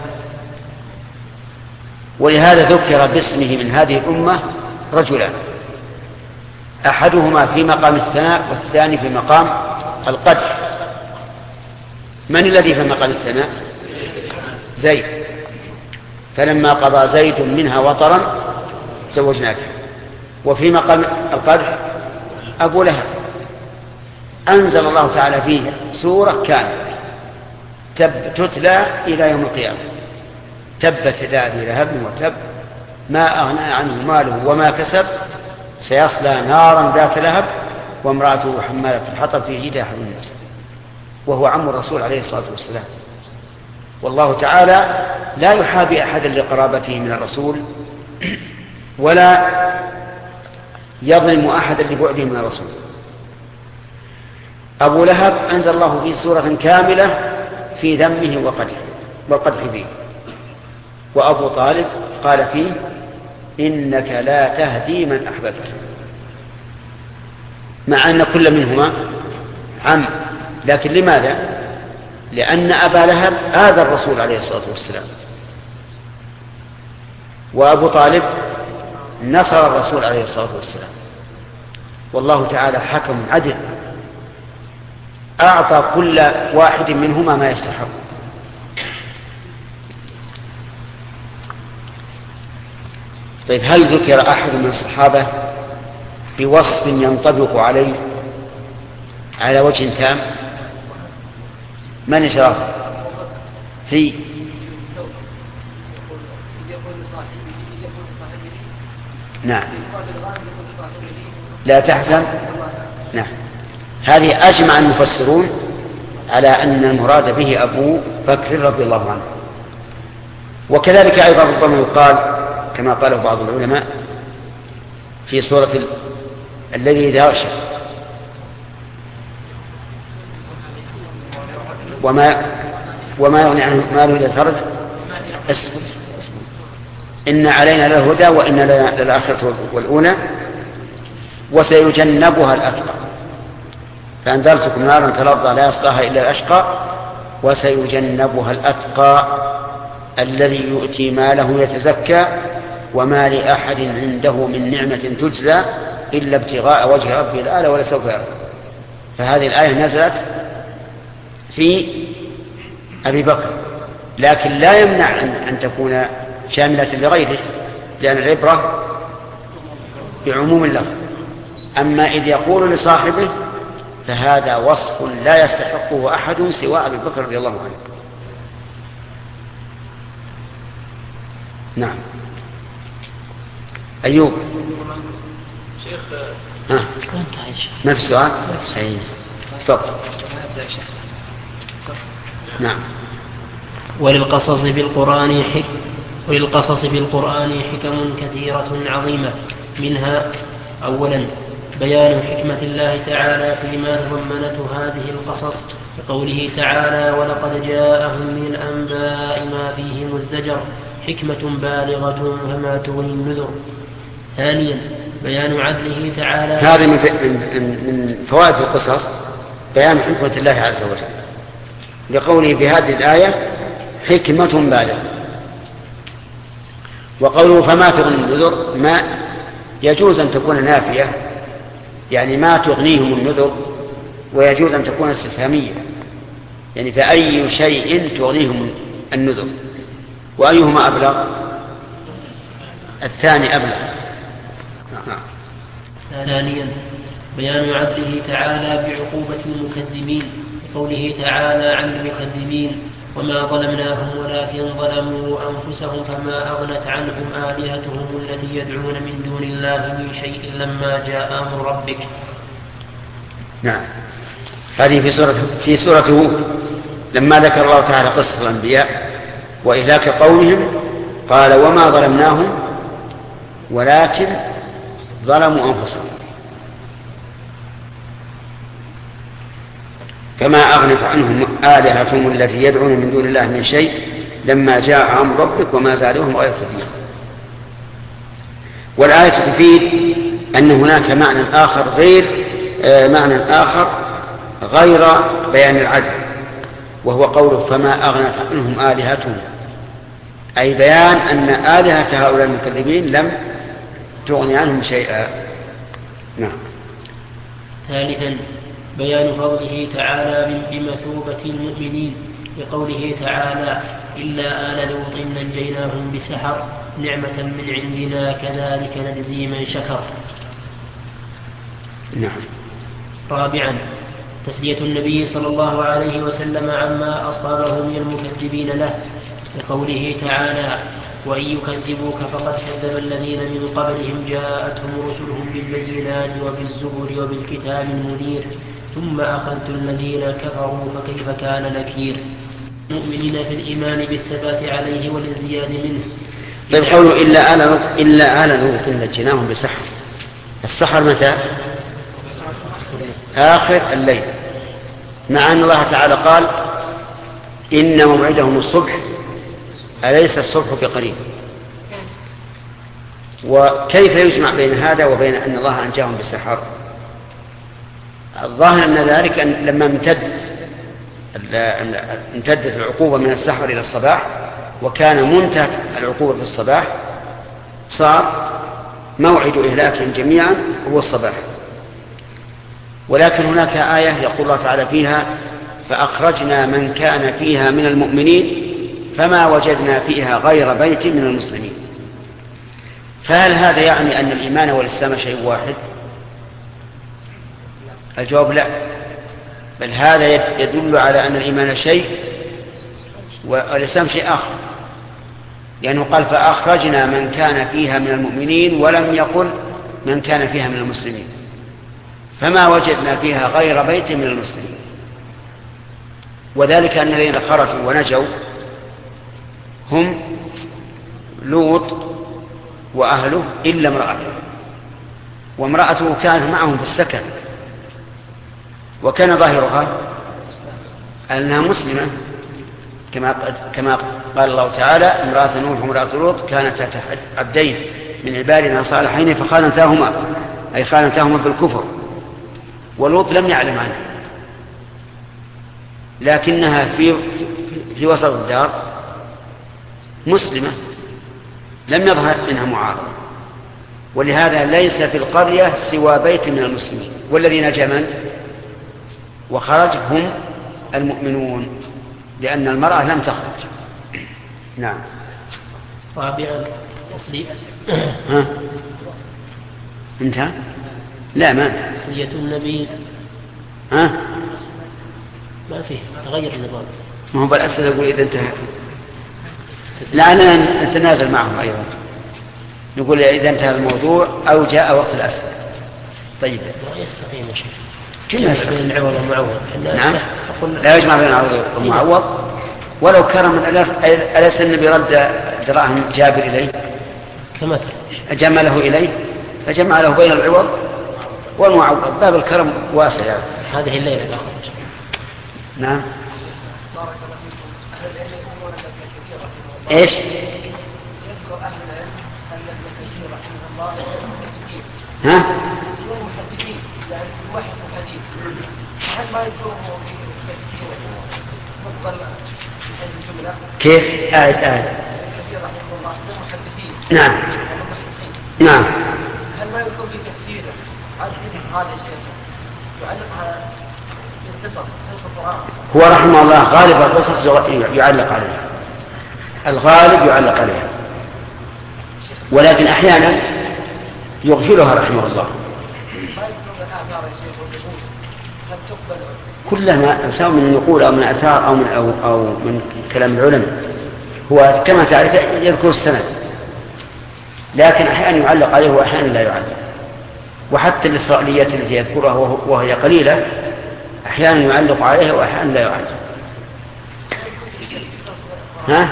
ولهذا ذكر باسمه من هذه الأمة رجلان، أحدهما في مقام الثناء والثاني في مقام القدح. من الذي في مقام الثناء؟ زيد. فلما قضى زيد منها وطرا زوجناك. وفي مقام القدح أبو لهب. أنزل الله تعالى فيه سورة كانت تتلى إلى يوم القيامة: تبت يدا أبي لهب وتب ما أغنى عنه ماله وما كسب سيصلى نارا ذات لهب وامرأته حمالة الحطب في جيدها حبل الناس، وهو عم الرسول عليه الصلاة والسلام. والله تعالى لا يحابي أحدا لقرابته من الرسول ولا يظلم أحدا لبعده من الرسول. أبو لهب أنزل الله فيه سورة كاملة في ذمه وقدحه والقدح به. وأبو طالب قال فيه: إنك لا تهدي من أحببت، مع أن كل منهما عم. لكن لماذا؟ لأن أبا لهب آذى الرسول عليه الصلاة والسلام، وأبو طالب نصر الرسول عليه الصلاة والسلام. والله تعالى حكم عدل، أعطى كل واحد منهما ما يستحق. طيب، هل ذكر أحد من الصحابة بوصف ينطبق عليه على وجه تام؟ من إشراف في نعم لا تحزن. نعم، هذه أجمع المفسرون على أن المراد به أبو بكر رضي الله عنه. وكذلك أيضا ربما يقال كما قاله بعض العلماء في سورة الذي إذا غشى: وما وما يغني عنه ماله إذا ترد إن علينا للهدى وإن لنا للآخرة والأولى وسيجنبها الأتقى فأنذرتكم نارا تلظى لا يصلاها إلا الأشقى وسيجنبها الأتقى الذي يؤتي ماله يتزكى وما لأحد عنده من نعمة تجزى إلا ابتغاء وجه ربه الأعلى ولسوف يرضى. فهذه الآية نزلت في أبي بكر، لكن لا يمنع أن تكون شاملة لغيره، لأن العبرة بعموم اللفظ. أما إذ يقول لصاحبه فهذا وصف لا يستحقه أحد سوى أبي بكر رضي الله عنه. نعم. أيوب شيخ. ها ما في سؤال؟ أي تفضل. نعم. وللقصص بالقرآن حك وللقصص بالقرآن حكم كثيرة عظيمة، منها أولا بيان حكمة الله تعالى فيما تضمنته هذه القصص بقوله تعالى: ولقد جاءهم من الأنباء ما فيه مزدجر حكمة بالغة فما تغني النذر. ثانيا بيان عدله تعالى. هذا من فوائد القصص بيان حكمة الله عز وجل لقوله في هذه الآية حكمة بالغة. وقوله فما تغني النذر ما يجوز أن تكون نافية، يعني ما تغنيهم النذر ويجوز أن تكون استفهامية، يعني فأي شيء تغنيهم النذر، وأيهما أبلغ؟ الثاني أبلغ. ثانيا بيان عدله تعالى بعقوبة المكذبين، بقوله تعالى عن المكذبين وما ظلمناهم ولكن ظلموا أنفسهم فما أغنت عنهم آلهتهم التي يدعون من دون الله من شيء لما جاء أمر ربك. نعم، هذه في سورة في سورة هود لما ذكر الله تعالى قصة الأنبياء وإهلاك قومهم قال وما ظلمناهم ولكن ظلموا أنفسهم فما أغنت عنهم آلهتهم التي يدعون من دون الله من شيء لما جاء أمر ربك وما زادوهم غير تتبيب. والآية تفيد أن هناك معنى آخر غير آه معنى آخر غير بيان العدل، وهو قوله فما أغنت عنهم آلهتهم، أي بيان أن آلهة هؤلاء المكذبين لم تغني عنهم شيئا. نعم. ثالثا بيان فضله تعالى بمثوبة المؤمنين بقوله تعالى إلا آل لوط نجيناهم بسحر نعمة من عندنا كذلك نجزي من شكر. نعم. رابعا تسلية النبي صلى الله عليه وسلم عما أصابه من المكذبين له بقوله تعالى وإن يكذبوك فقد كذب الذين من قبلهم جاءتهم رسلهم بالبينات وبالزبر وبالكتاب المنير ثم أخذت الذين كفروا فكيف كان نكير. المؤمنين في الإيمان بالثبات عليه والازدياد منه. طيب قولوا إلا آل إلا آل لوط نجيناهم بسحر، السحر متى؟ آخر الليل، مع أن الله تعالى قال إن موعدهم الصبح أليس الصبح بقريب. وكيف يجمع بين هذا وبين أن الله أنجاهم بالسحر؟ الظاهر أن ذلك أن لما امتد امتدت العقوبة من السحر إلى الصباح وكان منتهى العقوبة في الصباح صار موعد إهلاكهم جميعا هو الصباح. ولكن هناك آية يقول الله تعالى فيها فأخرجنا من كان فيها من المؤمنين فما وجدنا فيها غير بيت من المسلمين. فهل هذا يعني أن الإيمان والإسلام شيء واحد؟ الجواب لا، بل هذا يدل على أن الإيمان شيء والإسلام شيء آخر، لأنه قال فأخرجنا من كان فيها من المؤمنين ولم يقل من كان فيها من المسلمين، فما وجدنا فيها غير بيت من المسلمين. وذلك أن الذين خرجوا ونجوا هم لوط وأهله إلا امرأته، وامرأته كانت معهم في السكن وكان ظاهرها أنها مسلمة كما كما قال الله تعالى امرأة نوح وامرأة لوط كانت تحت عبدين من عبادنا صالحين فخانتاهما أي خانتاهما بالكفر، ولوط لم يعلم عنها لكنها في في وسط الدار مسلمة لم يظهر منها معارضة، ولهذا ليس في القرية سوى بيت من المسلمين، والذي نجا من وخرج هم المؤمنون لأن المرأة لم تخرج. نعم. رابعا تسلية ها انتهى؟ لا ما تسلية النبي ها ما فيه تغير النظام. ما هو بالأسئلة يقول إذا انتهى لعلنا نتنازل معهم أيضا نقول إذا انتهى الموضوع أو جاء وقت الأسئلة. طيب لا يستقيم شيء كما يستقيم بين العوض والمعوض. نعم لا يجمع بين العوض والمعوض ولو كرم أليس النبي رد دراهم جابر إليه كما جمله إليه فجمع له بين العوض والمعوض. باب الكرم واسع يعني. هذه الليلة الأخرى. نعم. ايش ها كيف آية آية نعم نعم هل ما يكون في تفسيره هذا الشيء يعلقها هو رحمه الله غالب القصص يعلق عليها، الغالب يعلق عليها، ولكن أحيانا يغفلها رحمه الله. كلما سواء من النقول أو من أثار أو من, أو, أو من كلام العلماء، هو كما تعرف يذكر السند، لكن أحيانا يعلق عليه وأحيانا لا يعلق. وحتى الإسرائيليات التي يذكرها وهي قليلة أحيانا يعلق عليها وأحيانا لا يعلق. ها؟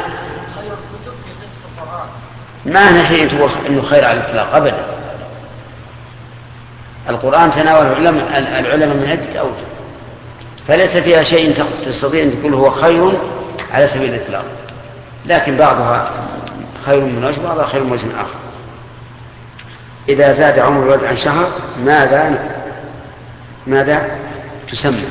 ما هنا شيء أنه خير على الإطلاق أبدا. القرآن تناول العلماء من عدة أوجه، فليس فيها شيء تستطيع أن تقول هو خير على سبيل الإطلاق، لكن بعضها خير من وجه وبعضها خير من وجه آخر. إذا زاد عمر الولد عن شهر ماذا ماذا تسمى؟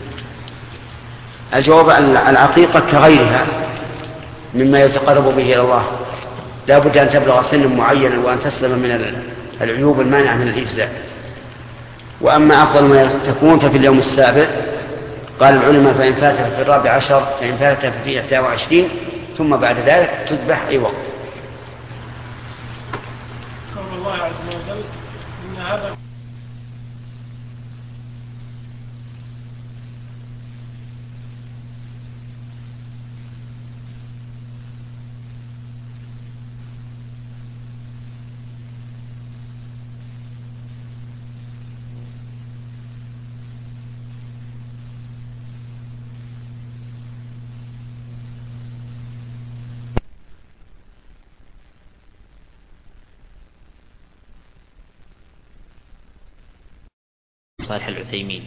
الجواب العقيقة كغيرها مما يتقرب به إلى الله، لا بد أن تبلغ سنا معينا وأن تسلم من العيوب المانعة من الإجزاء. وأما أفضل ما تكون ففي اليوم السابع، قال العلماء فإن فات في الرابع عشر، فإن فات في إحدى وعشرين، ثم بعد ذلك تذبح أي وقت. قول الله عز وجل إن هذا صالح العثيمين.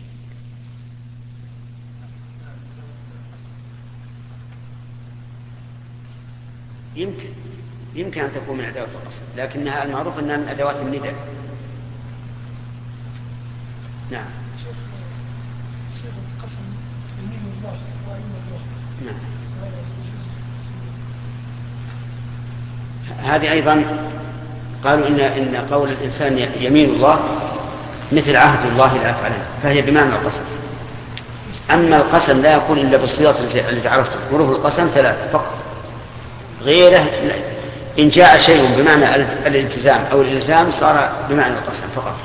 يمكن يمكن أن تكون من أدوات القصر، لكنها المعروف أنها من أدوات النداء. نعم. شيخ القسم يمين الله وأيم الله. نعم. هذه أيضا قالوا إن إن قول الإنسان يمين الله مثل عهد الله لا أفعله، فهي بمعنى القسم. أما القسم لا يكون إلا بالصيغة التي عرفتم، حروف القسم ثلاثة فقط، غيره إن جاء شيء بمعنى الالتزام أو الإلزام صار بمعنى القسم فقط.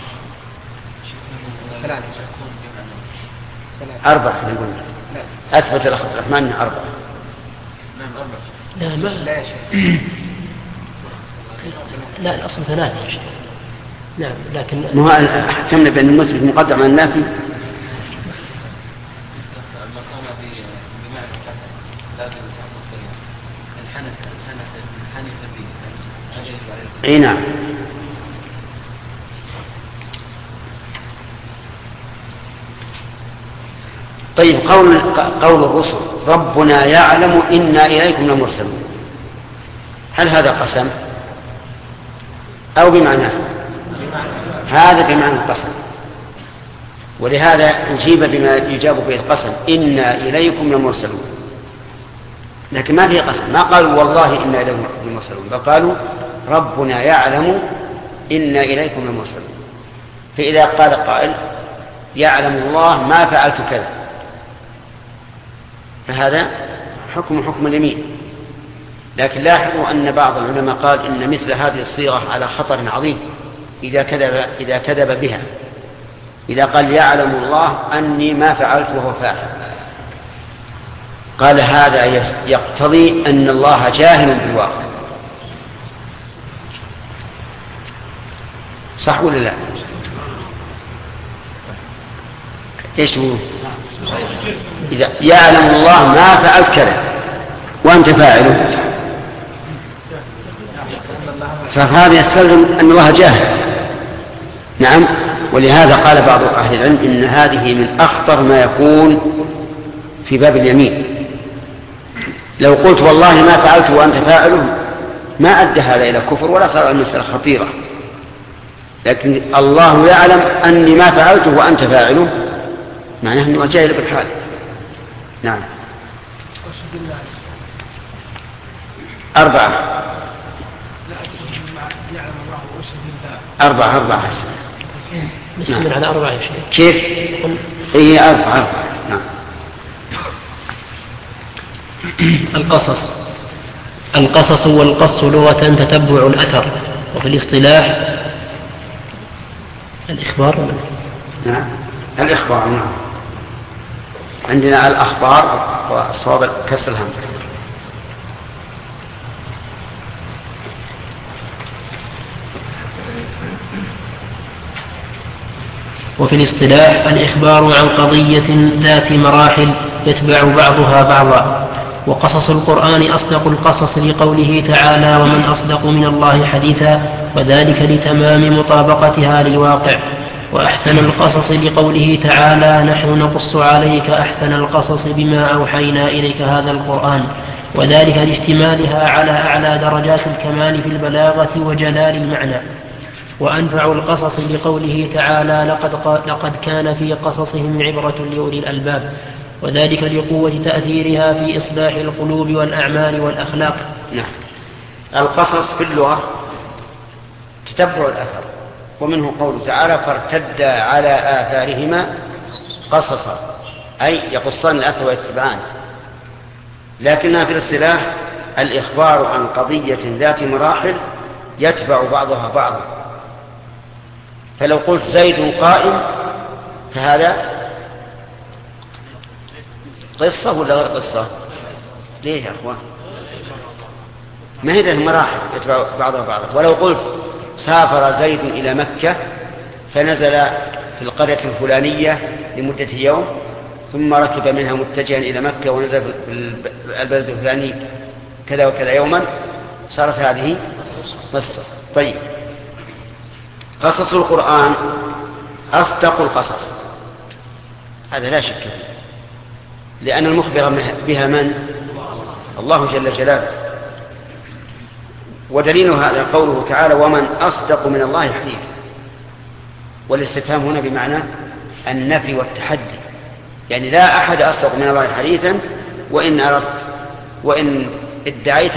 أربعة نقول أثبت الأخ عبد الرحمن أربعة. لا ما لا يا شيخ. لا الأصل ثلاثة يا شيخ. نعم لكن ما هو حكمنا بأن المثبت مقدم على النافي. اي نعم. طيب قول قول الرسل ربنا يعلم إنا إليكم لمرسلون، هل هذا قسم أو بمعناه؟ هذا بمعنى القسم، ولهذا أجيب بما يجاب به القسم إنا إليكم لمرسلون، لكن ما فيه قسم، ما قالوا والله إنا إليكم لمرسلون، بل قالوا ربنا يعلم إنا إليكم لمرسلون. فإذا قال قائل يعلم الله ما فعلت كذا، فهذا حكم حكم اليمين. لكن لاحظوا أن بعض العلماء قال إن مثل هذه الصيغة على خطر عظيم إذا كذب, إذا كذب بها، إذا قال يعلم الله أني ما فعلت وهو فاعل، قال هذا يقتضي أن الله جاهل بالواقع. صح ولا لا؟ ايش تقول؟ إذا يعلم الله ما فعلت كذا وأنت فاعله، فهذا يستلزم أن الله جاهل. نعم. ولهذا قال بعض أهل العلم إن هذه من أخطر ما يكون في باب اليمين. لو قلت والله ما فعلت وأنت فاعله ما أدى هذا إلى كفر ولا صار المسألة خطيرة، لكن الله يعلم أني ما فعلته وأنت فاعله معناه أنه جاهل بالحال. نعم. أربعة أربعة أربعة حسن. مستمر نعم. على أربعة يا شيخ. كيف؟ هي أربعة أربعة نعم. القصص القصص والقص لغة تتبع الأثر، وفي الاصطلاح الإخبار. نعم الإخبار نعم. عندنا الأخبار والصواب كسر الهمزة. وفي الاصطلاح الإخبار عن قضية ذات مراحل يتبع بعضها بعضا. وقصص القرآن أصدق القصص لقوله تعالى ومن أصدق من الله حديثا، وذلك لتمام مطابقتها للواقع. وأحسن القصص لقوله تعالى نحن نقص عليك أحسن القصص بما أوحينا إليك هذا القرآن، وذلك لاشتمالها على أعلى درجات الكمال في البلاغة وجلال المعنى. وأنفع القصص لقوله تعالى لقد, لقد كان في قصصهم عبرة لأولي الألباب، وذلك لقوة تأثيرها في إصلاح القلوب والأعمال والأخلاق. نعم. القصص في اللغة تتبع الأثر، ومنه قوله تعالى فارتدا على آثارهما قصصا، أي يقصان الأثر ويتبعان. لكنها في الاصطلاح الإخبار عن قضية ذات مراحل يتبع بعضها بعضا. فلو قلت زيد قائم فهذا قصة ولا غير قصة؟ ليه يا أخوان؟ ما هي المراحل يتبع بعضها بعضا. ولو قلت سافر زيد إلى مكة فنزل في القرية الفلانية لمدة يوم، ثم ركب منها متجها إلى مكة ونزل في البلد الفلاني كذا وكذا يوما، صارت هذه قصة. طيب، قصص القرآن أصدق القصص، هذا لا شك فيه، لأن المخبر بها من؟ الله جل جلاله. ودليل هذا قوله تعالى ومن أصدق من الله حديثا، والاستفهام هنا بمعنى النفي والتحدي، يعني لا أحد أصدق من الله حديثا، وإن أردت وإن ادعيت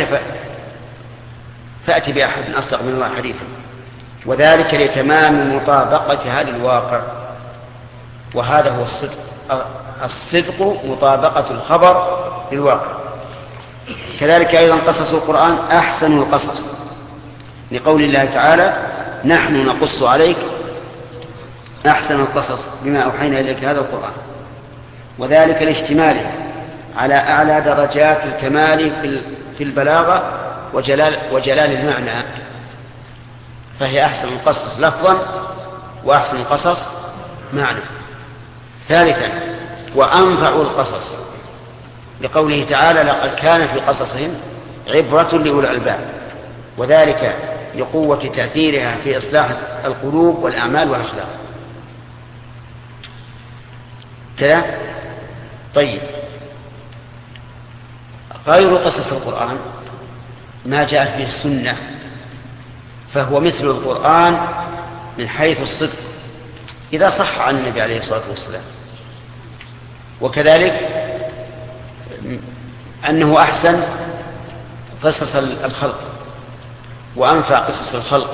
فأتي بأحد أصدق من الله حديثا، وذلك لتمام مطابقتها للواقع. وهذا هو الصدق، الصدق مطابقة الخبر للواقع. كذلك أيضا قصص القرآن أحسن القصص، لقول الله تعالى نحن نقص عليك أحسن القصص بما أوحينا إليك هذا القرآن، وذلك لاشتماله على أعلى درجات الكمال في البلاغة وجلال, وجلال المعنى، فهي أحسن القصص لفظا وأحسن القصص معنى. ثالثا وأنفع القصص، لقوله تعالى لقد كان في قصصهم عبرة لأولي الألباب، وذلك لقوة تأثيرها في إصلاح القلوب والأعمال والأخلاق. كذا. طيب، غير قصص القرآن ما جاءت به السنة فهو مثل القرآن من حيث الصدق إذا صح عن النبي عليه الصلاة والسلام، وكذلك أنه أحسن قصص الخلق وأنفع قصص الخلق،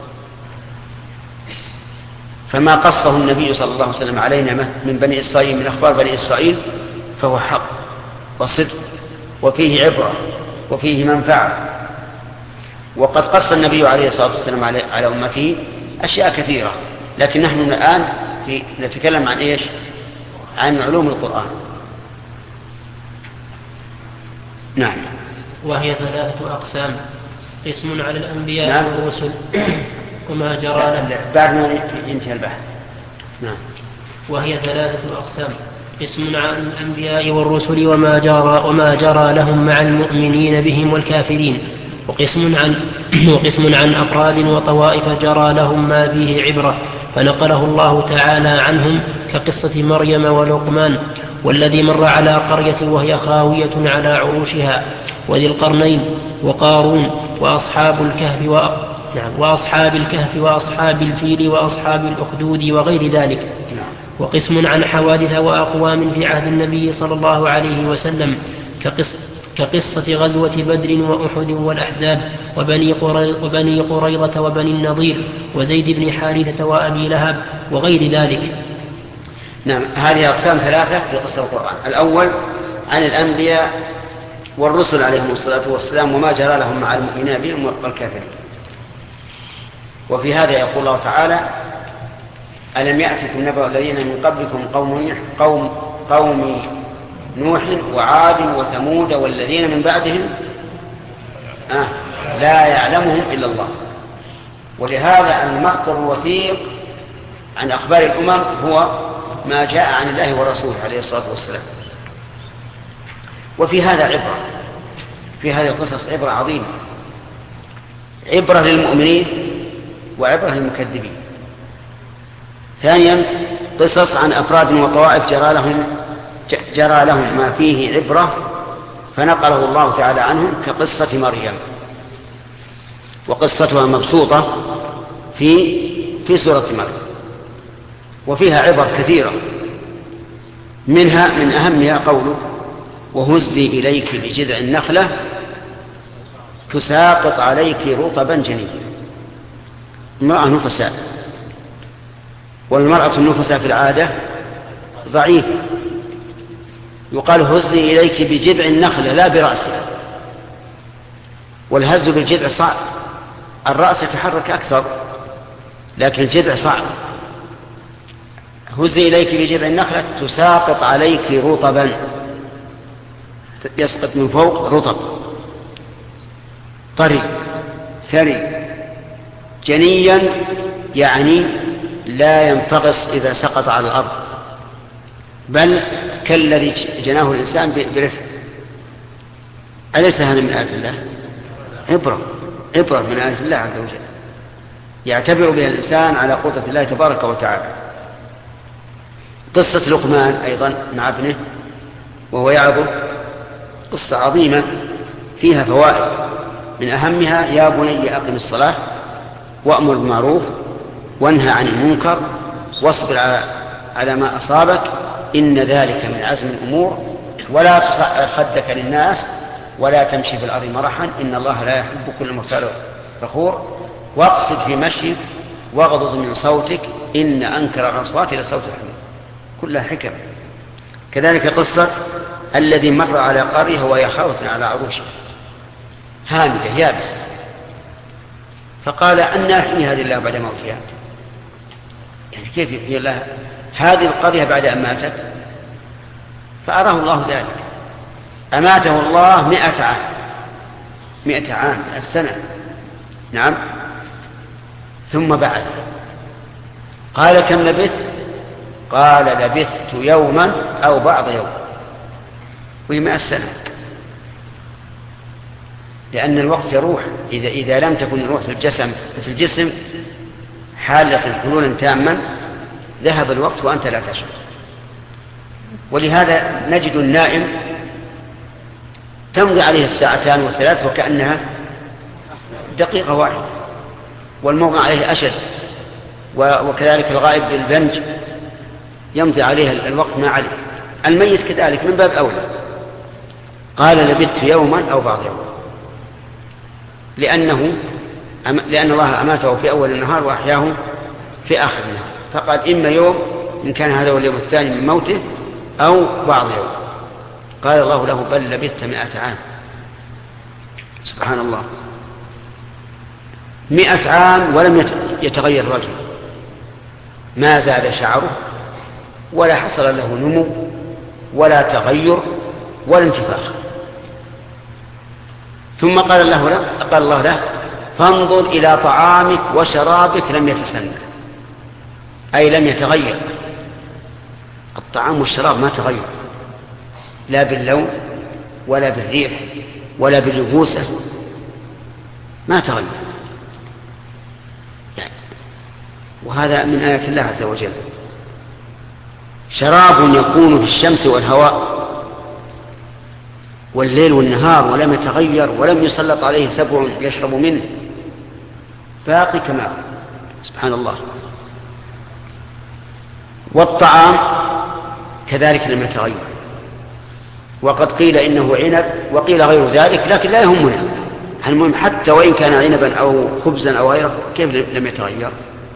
فما قصه النبي صلى الله عليه وسلم علينا من بني إسرائيل من أخبار بني إسرائيل فهو حق وصدق وفيه عبرة وفيه منفعة. وقد قص النبي عليه الصلاة والسلام على, على أمته أشياء كثيرة، لكن نحن الآن نتكلم عن إيش؟ عن علوم القرآن. نعم. وهي ثلاثة أقسام: قسم على الأنبياء نعم. والرسل وما جرى له بعد ما ينتهي البحث. نعم. وهي ثلاثة أقسام: قسم عن الأنبياء والرسل وما جرى وما جرى لهم مع المؤمنين بهم والكافرين، وقسم عن وقسم عن أفراد وطوائف جرى لهم ما فيه عبرة فنقله الله تعالى عنهم، كقصة مريم ولقمان والذي مر على قرية وهي خاوية على عروشها، وذي القرنين وقارون وأصحاب الكهف و... نعم وأصحاب الكهف وأصحاب الفيل وأصحاب الأخدود وغير ذلك. وقسم عن حوادث وأقوام في عهد النبي صلى الله عليه وسلم، كقصة كقصة غزوة بدر وأحد والأحزاب وبني قريظة وبني النضير وزيد بن حارثة وأبي لهب وغير ذلك. نعم، هذه أقسام ثلاثة في قصة القرآن. الأول عن الأنبياء والرسل عليهم الصلاة والسلام وما جرى لهم مع المؤمنين بهم والكافرين. وفي هذا يقول الله تعالى: ألم يأتكم نبأ الذين من قبلكم قوم قوم قوم نوح وعاد وثمود والذين من بعدهم آه لا يعلمهم إلا الله. ولهذا المصدر الوثيق عن أخبار الأمم هو ما جاء عن الله ورسوله عليه الصلاة والسلام. وفي هذا عبرة، في هذه القصص عبرة عظيمة، عبرة للمؤمنين وعبرة للمكذبين. ثانيا قصص عن أفراد وطوائف جرى لهم جرى لهم ما فيه عبرة فنقله الله تعالى عنهم، كقصة مريم، وقصتها مبسوطة في في سورة مريم، وفيها عبر كثيرة. منها من أهمها قوله: وهزي إليك بجذع النخلة تساقط عليك رطبا جنيا. امرأة نفساء، والمرأة النفساء في العادة ضعيفة، يقال هزي إليك بجذع النخلة لا برأسها، والهز بالجذع صعب، الرأس يتحرك أكثر لكن الجذع صعب. هزي إليك بجذع النخلة تساقط عليك رطبا، يسقط من فوق رطب طري ثري، جنيا يعني لا ينفقص إذا سقط على الأرض، بل كالذي جناه الإنسان برفق. أليس هذا من آيات الله؟ عبرة عبرة من آيات الله عز وجل، يعتبر بها الإنسان على قدرة الله تبارك وتعالى. قصة لقمان أيضا مع ابنه وهو يعظه، قصة عظيمة فيها فوائد، من أهمها: يا بني أقم الصلاة وأمر بالمعروف وانهى عن المنكر واصبر على ما أصابك إن ذلك من عزم الأمور ولا تصعر خدك للناس ولا تمشي في الأرض مرحا إن الله لا يحب كل مختال فخور واقصد في مشيك واغضض من صوتك إن أنكر الأصوات لصوت الحمير. كلها حكم. كذلك قصة الذي مر على قرية وهي خاوية على عروشها هامدة يابسة، فقال أن يحيي هذه الله بعد موتها؟ يعني كيف يحيي الله هذه القرية بعد أن ماتت؟ فأراه الله ذلك، أماته الله مئة عام مئة عام السنة. نعم. ثم بعد قال: كم لبثت؟ قال: لبثت يوما أو بعض يوم، وهي مئة سنة، لأن الوقت يروح. إذا, إذا لم تكن الروح في الجسم, في الجسم حالة حلولا تاما ذهب الوقت وأنت لا تشعر. ولهذا نجد النائم تمضي عليه الساعتان والثلاث وكأنها دقيقة واحدة، والمغمى عليه أشد، وكذلك الغائب بالبنج يمضي عليه الوقت ما عليه. الميت كذلك من باب أولى. قال: لبثت يوما أو بعض يوم، لأنه لأن الله أماته في أول النهار وأحياه في آخر النهار، فقال: إما يوم إن كان هذا هو اليوم الثاني من موته أو بعض يوم. قال الله له: بل لبثت مئة عام. سبحان الله، مئة عام ولم يتغير الرجل، ما زاد شعره ولا حصل له نمو ولا تغير ولا انتفاخ. ثم قال الله له قال الله له: فانظر إلى طعامك وشرابك لم يتسنى، أي لم يتغير. الطعام والشراب ما تغير، لا باللون ولا بالريح ولا باليبوسة، ما تغير. وهذا من آيات الله عز وجل. شراب يكون في الشمس والهواء والليل والنهار ولم يتغير ولم يسلط عليه سبع يشرب منه، باقي كما سبحان الله. والطعام كذلك لم يتغير، وقد قيل إنه عنب وقيل غير ذلك، لكن لا يهمنا. المهم حتى وإن كان عنبا أو خبزا أو غيره كيف لم يتغير.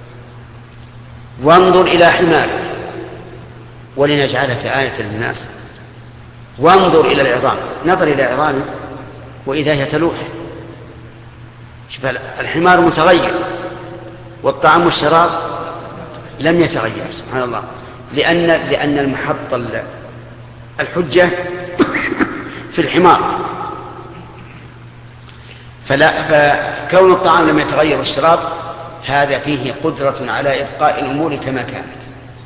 وانظر إلى حمارك ولنجعلك آية للناس. وانظر إلى العظام، نظر إلى عظامه وإذا هي تلوح. شوف الحمار متغير والطعام والشراب لم يتغير، سبحان الله، لأن لأن المحط الحجة في الحمار. فلا فكون الطعام لم يتغير والشراب هذا فيه قدرة على إبقاء الأمور كما كانت.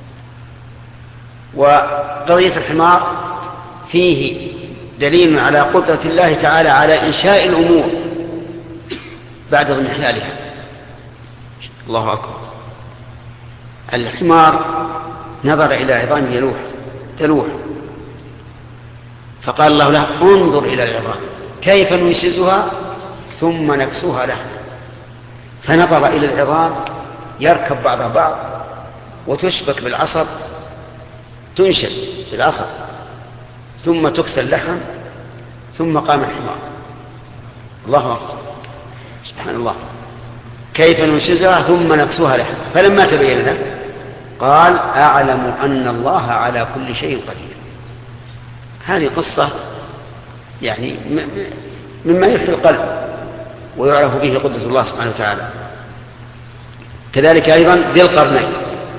وقضية الحمار فيه دليل على قدرة الله تعالى على إنشاء الأمور بعد اضمحلالها. الله أكبر. الحمار نظر إلى عظام يلوح تلوح، فقال الله له انظر إلى العظام كيف ننشزها ثم نكسوها له. فنظر إلى العظام يركب بعضها بعض وتشبك بالعصب، تنشز بالعصب ثم تكسى اللحم ثم قام الحمار. الله أكبر، سبحان الله، كيف ننشزها ثم نكسوها لحم. فلما تبين له قال أعلم أن الله على كل شيء قدير. هذه قصة يعني مما يحيي القلب ويعرف به قدرة الله سبحانه وتعالى. كذلك أيضا ذي القرنين.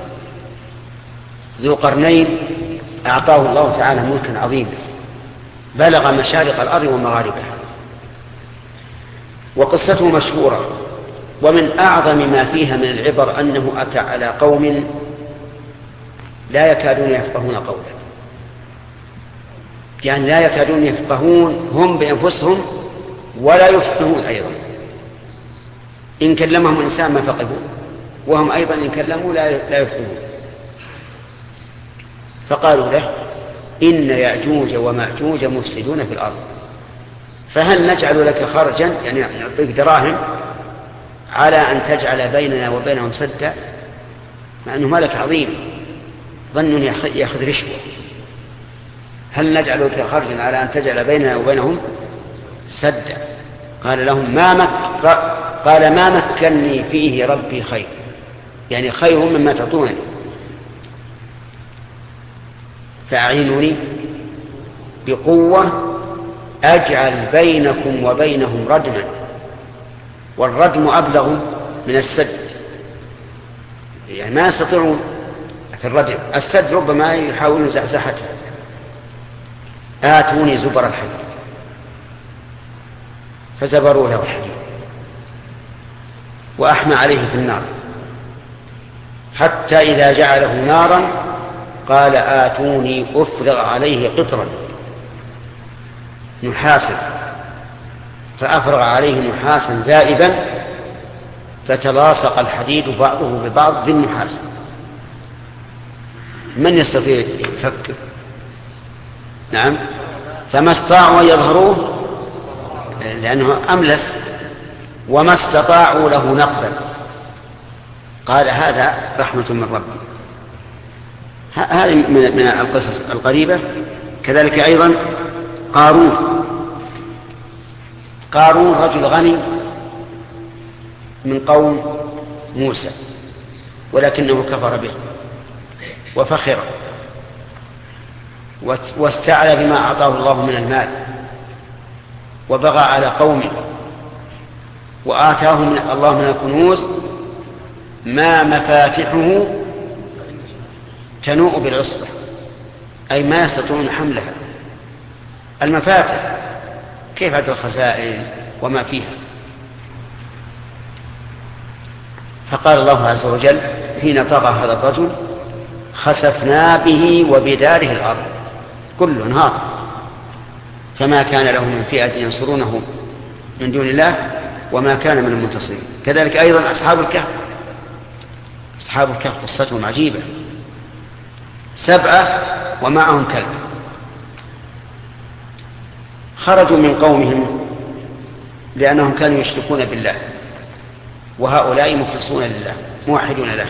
ذو القرنين أعطاه الله تعالى ملكا عظيما بلغ مشارق الأرض ومغاربها، وقصته مشهورة. ومن أعظم ما فيها من العبر أنه أتى على قوم لا يكادون يفقهون قولا، يعني لا يكادون يفقهون هم بأنفسهم ولا يفقهون أيضا. إن كلمهم الإنسان ما فقهوا، وهم أيضا إن كلموا لا يفقهون. فقالوا له إن يأجوج ومأجوج مفسدون في الأرض، فهل نجعل لك خرجا، يعني نعطيك دراهم على أن تجعل بيننا وبينهم سدا، مع أنه ملك عظيم ظن يأخذ رشوة. هل نجعل لك خرجا على أن تجعل بيننا وبينهم سدا؟ قال لهم ما مك... قال ما مكنني فيه ربي خير، يعني خير مما تعطونني، فأعينوني بقوة أجعل بينكم وبينهم ردما. والردم أبلغ من السد، يعني ما يستطيعون في الردم. السد ربما يحاولون زحزحته. آتوني زبر الحديد، فزبروا له الحديد وأحمى عليه في النار، حتى إذا جعله نارا قال آتوني أفرغ عليه قطرا نحاسا، فأفرغ عليه نحاسا ذائبا فتلاصق الحديد بعضه ببعض بالنحاس. من يستطيع يفكر؟ نعم، فما استطاعوا أن يظهروه لأنه أملس، وما استطاعوا له نقبا. قال هذا رحمة من ربي. هذه من القصص القريبة. كذلك أيضا قارون. قارون رجل غني من قوم موسى، ولكنه كفر به وفخر واستعلى بما أعطاه الله من المال وبغى على قومه، وآتاه من الله من الكنوز ما مفاتحه تنوء بالعصبة، أي ما يستطيعون حملها. المفاتح كيف عد الخزائن وما فيها. فقال الله عز وجل حين طغى هذا الرجل خسفنا به وبداره الأرض كل نهار، فما كان له من فئة ينصرونه من دون الله وما كان من المنتصرين. كذلك أيضا أصحاب الكهف. أصحاب الكهف قصتهم عجيبة، سبعة ومعهم كلب، خرجوا من قومهم لأنهم كانوا يشركون بالله، وهؤلاء مخلصون لله موحدون له.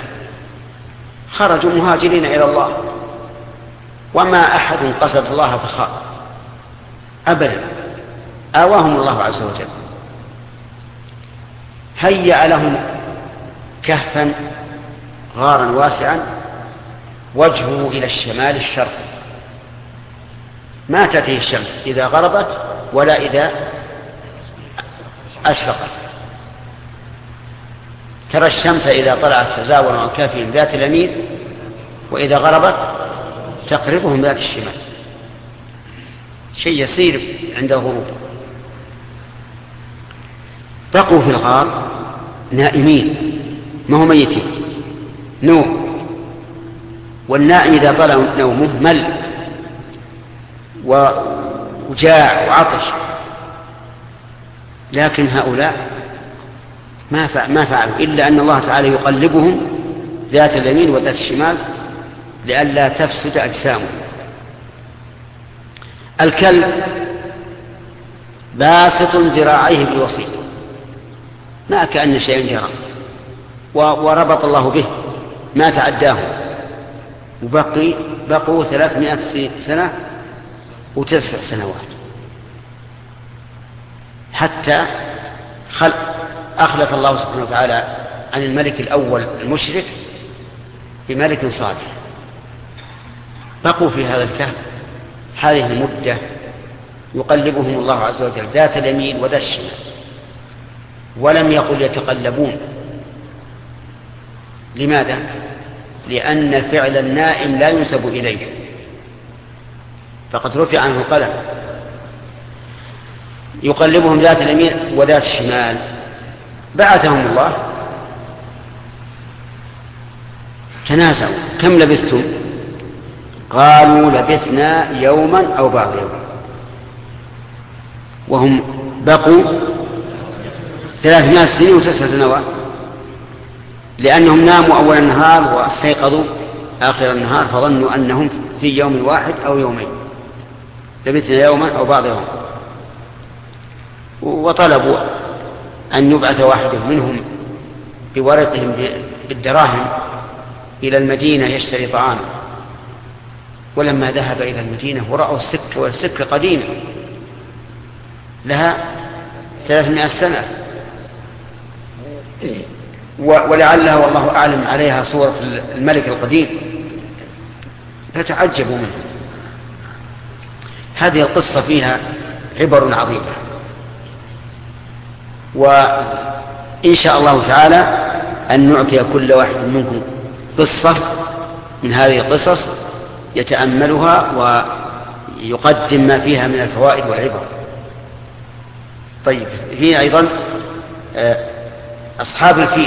خرجوا مهاجرين إلى الله، وما أحد قصد الله فخاف، أبدا، آواهم الله عز وجل، هيأ لهم كهفا غارا واسعا وجهه إلى الشمال الشرقي، ما تأتيه الشمس إذا غربت ولا إذا أشرقت. ترى الشمس إذا طلعت تزاور عن كهفهم ذات اليمين، وإذا غربت تقرضهم ذات الشمال، شيء يسير عند الغروب. بقوا في الغار نائمين، ما هم ميتين، نوم، والنائم إذا طلع نومه مل وجاع وعطش، لكن هؤلاء ما ما فعلوا إلا أن الله تعالى يقلبهم ذات اليمين وذات الشمال لئلا تفسد أجسامهم. الكلب باسط ذراعيه بالوسيط، ما كأن شيء جرى، وربط الله به ما تعداه، وبقي بقوا ثلاثمائة سنة وتسع سنوات حتى خلق أخلف الله سبحانه وتعالى عن الملك الأول المشرك بملك صالح. بقوا في هذا الكهف هذه المدة يقلبهم الله عز وجل ذات اليمين وذات الشمال، ولم يقل يتقلبون. لماذا؟ لأن فعل النائم لا ينسب إليه، فقد رفع عنه القلم. يقلبهم ذات اليمين وذات الشمال. بعثهم الله، تنازعوا كم لبثتم؟ قالوا لبثنا يوما أو بعض يوم، وهم بقوا ثلاثمائة سنين وتسع سنوات، لأنهم ناموا أول النهار واستيقظوا آخر النهار فظنوا أنهم في يوم واحد أو يومين، لبثنا يوما أو بعض يوم. وطلبوا أن يبعث واحد منهم بورقهم بالدراهم إلى المدينة يشتري طعاما. ولما ذهب إلى المدينة ورأوا السكة، والسكة قديمة لها ثلاثمائة سنة، ولعلها والله أعلم عليها صورة الملك القديم، فتعجبوا منه. هذه القصة فيها عبر عظيمة، وإن شاء الله تعالى أن نعطي كل واحد منكم قصة من هذه القصص يتأملها ويقدم ما فيها من الفوائد والعبر. طيب، فيه أيضا أصحاب الفيل.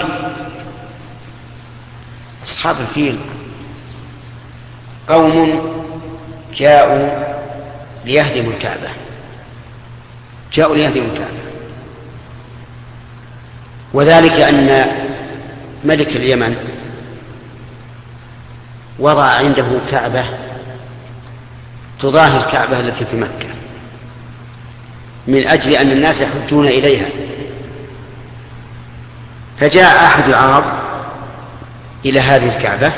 أصحاب الفيل قوم جاءوا ليهدموا الكعبة، جاءوا ليهدموا الكعبة، وذلك أن ملك اليمن وضع عنده كعبة تضاهي الكعبة التي في مكة، من أجل أن الناس يحجون إليها. فجاء أحد العرب إلى هذه الكعبة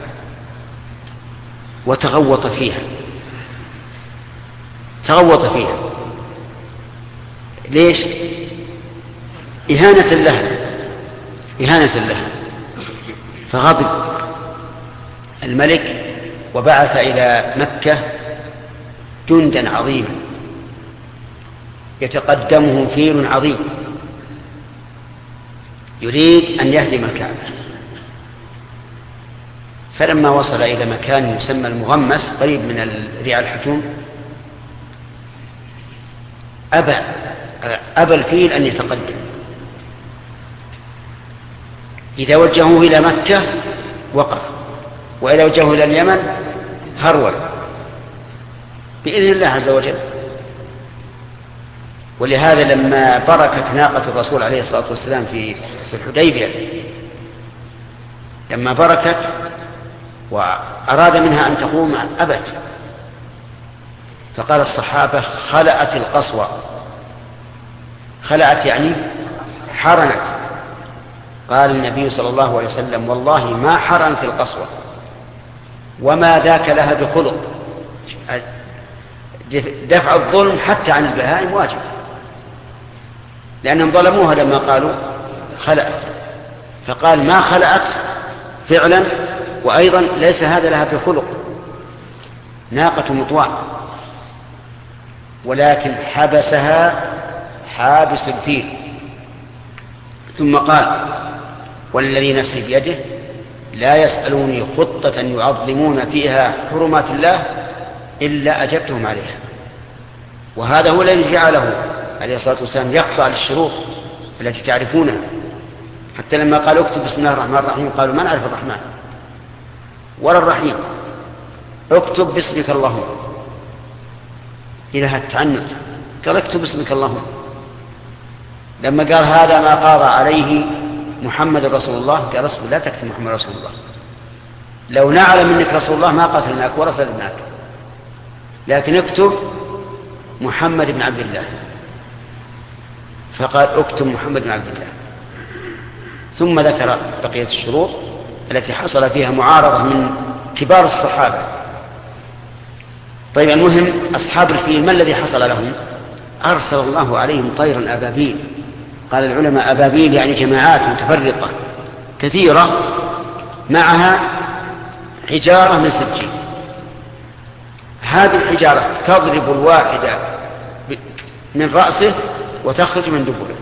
وتغوط فيها، تغوط فيها ليش؟ إهانة لها، إهانة لها. فغضب الملك وبعث إلى مكة جندا عظيما يتقدمه فيل عظيم يريد أن يهدم الكعبة. فلما وصل إلى مكان يسمى المغمس قريب من ريع الحجون أبى أبى الفيل أن يتقدم. إذا وجهوه إلى مكة وقف، وإذا وجهوه إلى اليمن هرول بإذن الله عز وجل. ولهذا لما بركت ناقة الرسول عليه الصلاة والسلام في الحديبية، لما بركت وأراد منها أن تقوم أبت، فقال الصحابة خلأت القصوى. خلأت يعني حرنت. قال النبي صلى الله عليه وسلم والله ما حرنت القصوى وما ذاك لها بخلق. دفع الظلم حتى عن البهائم واجب، لأنهم ظلموها لما قالوا خلأت، فقال ما خلأت فعلا، وأيضا ليس هذا لها في خلق، ناقة مطواع، ولكن حبسها حابس الفيل. ثم قال والذي نفسي بيده لا يسألوني خطة يعظمون فيها حرمات الله إلا أجبتهم عليها. وهذا هو الذي جعله عليه الصلاة والسلام يخضع للشروط التي تعرفونها، حتى لما قال اكتب بسم الله الرحمن الرحيم قالوا ما نعرف الرحمن ولا الرحيم، اكتب باسمك اللهم، إلى التعنت قال اكتب باسمك اللهم. لما قال هذا ما قاضى عليه محمد رسول الله قال رسول لا تكتب محمد رسول الله، لو نعلم منك رسول الله ما قتلناك ولا صددناك، لكن اكتب محمد بن عبد الله، فقال اكتب محمد بن عبد الله. ثم ذكر بقية الشروط التي حصل فيها معارضة من كبار الصحابة. طيب المهم أصحاب الفيل ما الذي حصل لهم؟ أرسل الله عليهم طيرا أبابيل. قال العلماء أبابيل يعني جماعات متفرقة كثيرة معها حجارة من سجين، هذه الحجارة تضرب الواحد من رأسه وتخرج من دبره،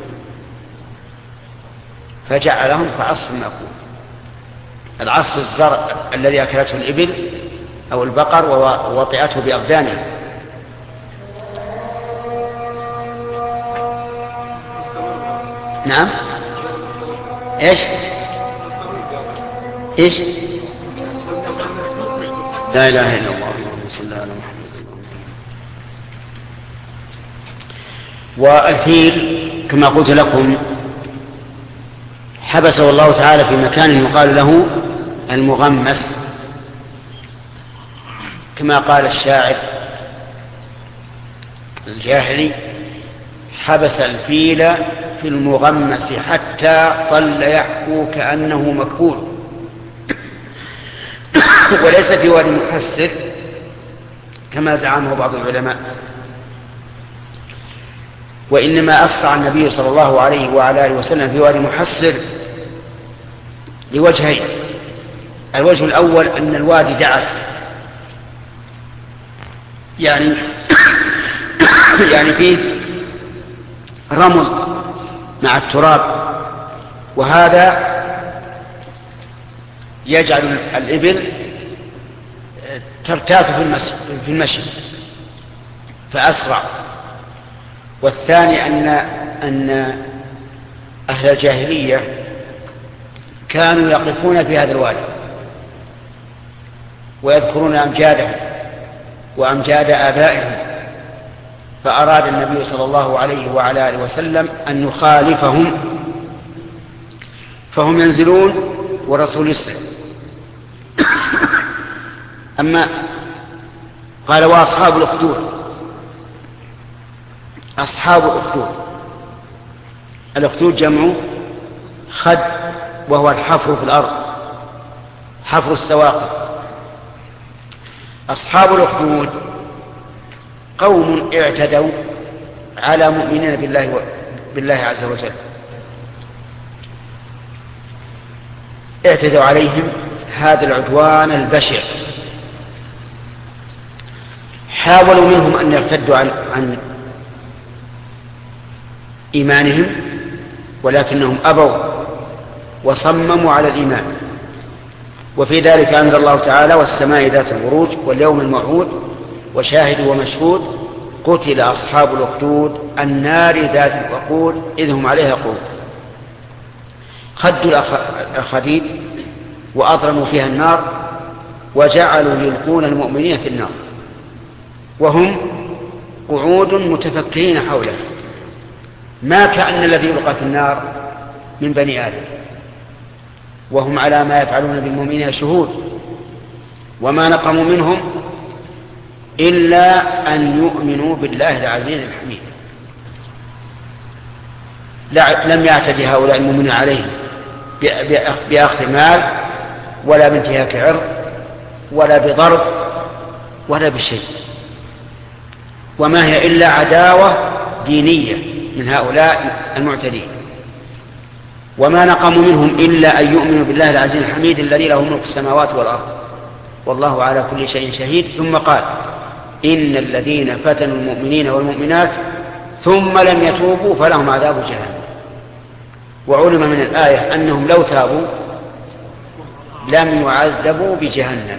فجعلهم كعصف مأكول. العصف الزرع الذي أكلته الإبل أو البقر ووطئته بأقدامها. نعم ايش ايش لا اله الا الله صلى الله عليه وسلم. والفيل كما قلت لكم حبسه الله تعالى في مكان يقال له المغمس، كما قال الشاعر الجاهلي حبس الفيل في المغمس حتى ظل يحكو كأنه مكبول. وليس في وادي محسر كما زعمه بعض العلماء، وإنما أسرع النبي صلى الله عليه وعلى آله وسلم في وادي محسر لوجهين. الوجه الأول أن الوادي دعت، يعني يعني فيه رمل مع التراب، وهذا يجعل الإبل ترتاف في المشي فأسرع. والثاني أن أن أهل الجاهلية كانوا يقفون في هذا الوادي ويذكرون أمجادهم وأمجاد آبائهم، فأراد النبي صلى الله عليه وعلى آله وسلم أن يخالفهم، فهم ينزلون ورسول يسرع. أما قال وأصحاب الأخدود، أصحاب الأخدود، الأخدود جمع خد وهو الحفر في الأرض، حفر السواقي. أصحاب الأخدود قوم اعتدوا على مؤمنين بالله, و... بالله عز وجل، اعتدوا عليهم هذا العدوان البشع. حاولوا منهم أن يرتدوا عن, عن إيمانهم، ولكنهم أبوا وصمموا على الإيمان. وفي ذلك أنزل الله تعالى والسماء ذات البروج واليوم الموعود وشاهد ومشهود قتل أصحاب الأخدود النار ذات الوقود إذ هم عليها قود. خدوا الأخديد وأضرموا فيها النار وجعلوا يلقون المؤمنين في النار وهم قعود متفكرين حوله، ما كأن الذي يلقى في النار من بني آدم، وهم على ما يفعلون بالمؤمنين شهود. وما نقموا منهم إلا أن يؤمنوا بالله العزيز الحميد. لم يعتدي هؤلاء المؤمنين عليهم بأخذ مال ولا بانتهاك عرض ولا بضرب ولا بشيء، وما هي إلا عداوة دينية من هؤلاء المعتدين. وما نقموا منهم إلا أن يؤمنوا بالله العزيز الحميد الذي له ملك السماوات والأرض والله على كل شيء شهيد. ثم قال إن الذين فتنوا المؤمنين والمؤمنات ثم لم يتوبوا فلهم عذاب جهنم. وعلم من الآية أنهم لو تابوا لم يعذبوا بجهنم.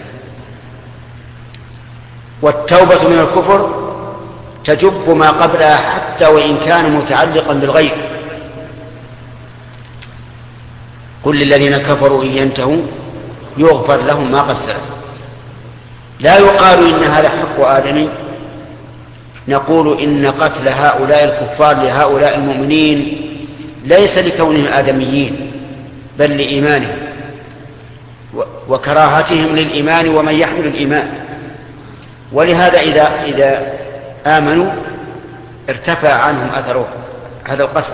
والتوبة من الكفر تجب ما قبلها حتى وإن كان متعلقا بالغير. قل للذين كفروا إن ينتهوا يغفر لهم ما قد سلف. لا يقال إن هذا حق آدمي، نقول إن قتل هؤلاء الكفار لهؤلاء المؤمنين ليس لكونهم آدميين بل لإيمانهم وكراهتهم للإيمان ومن يحمل الإيمان. ولهذا إذا, إذا آمنوا ارتفع عنهم أثر هذا القتل.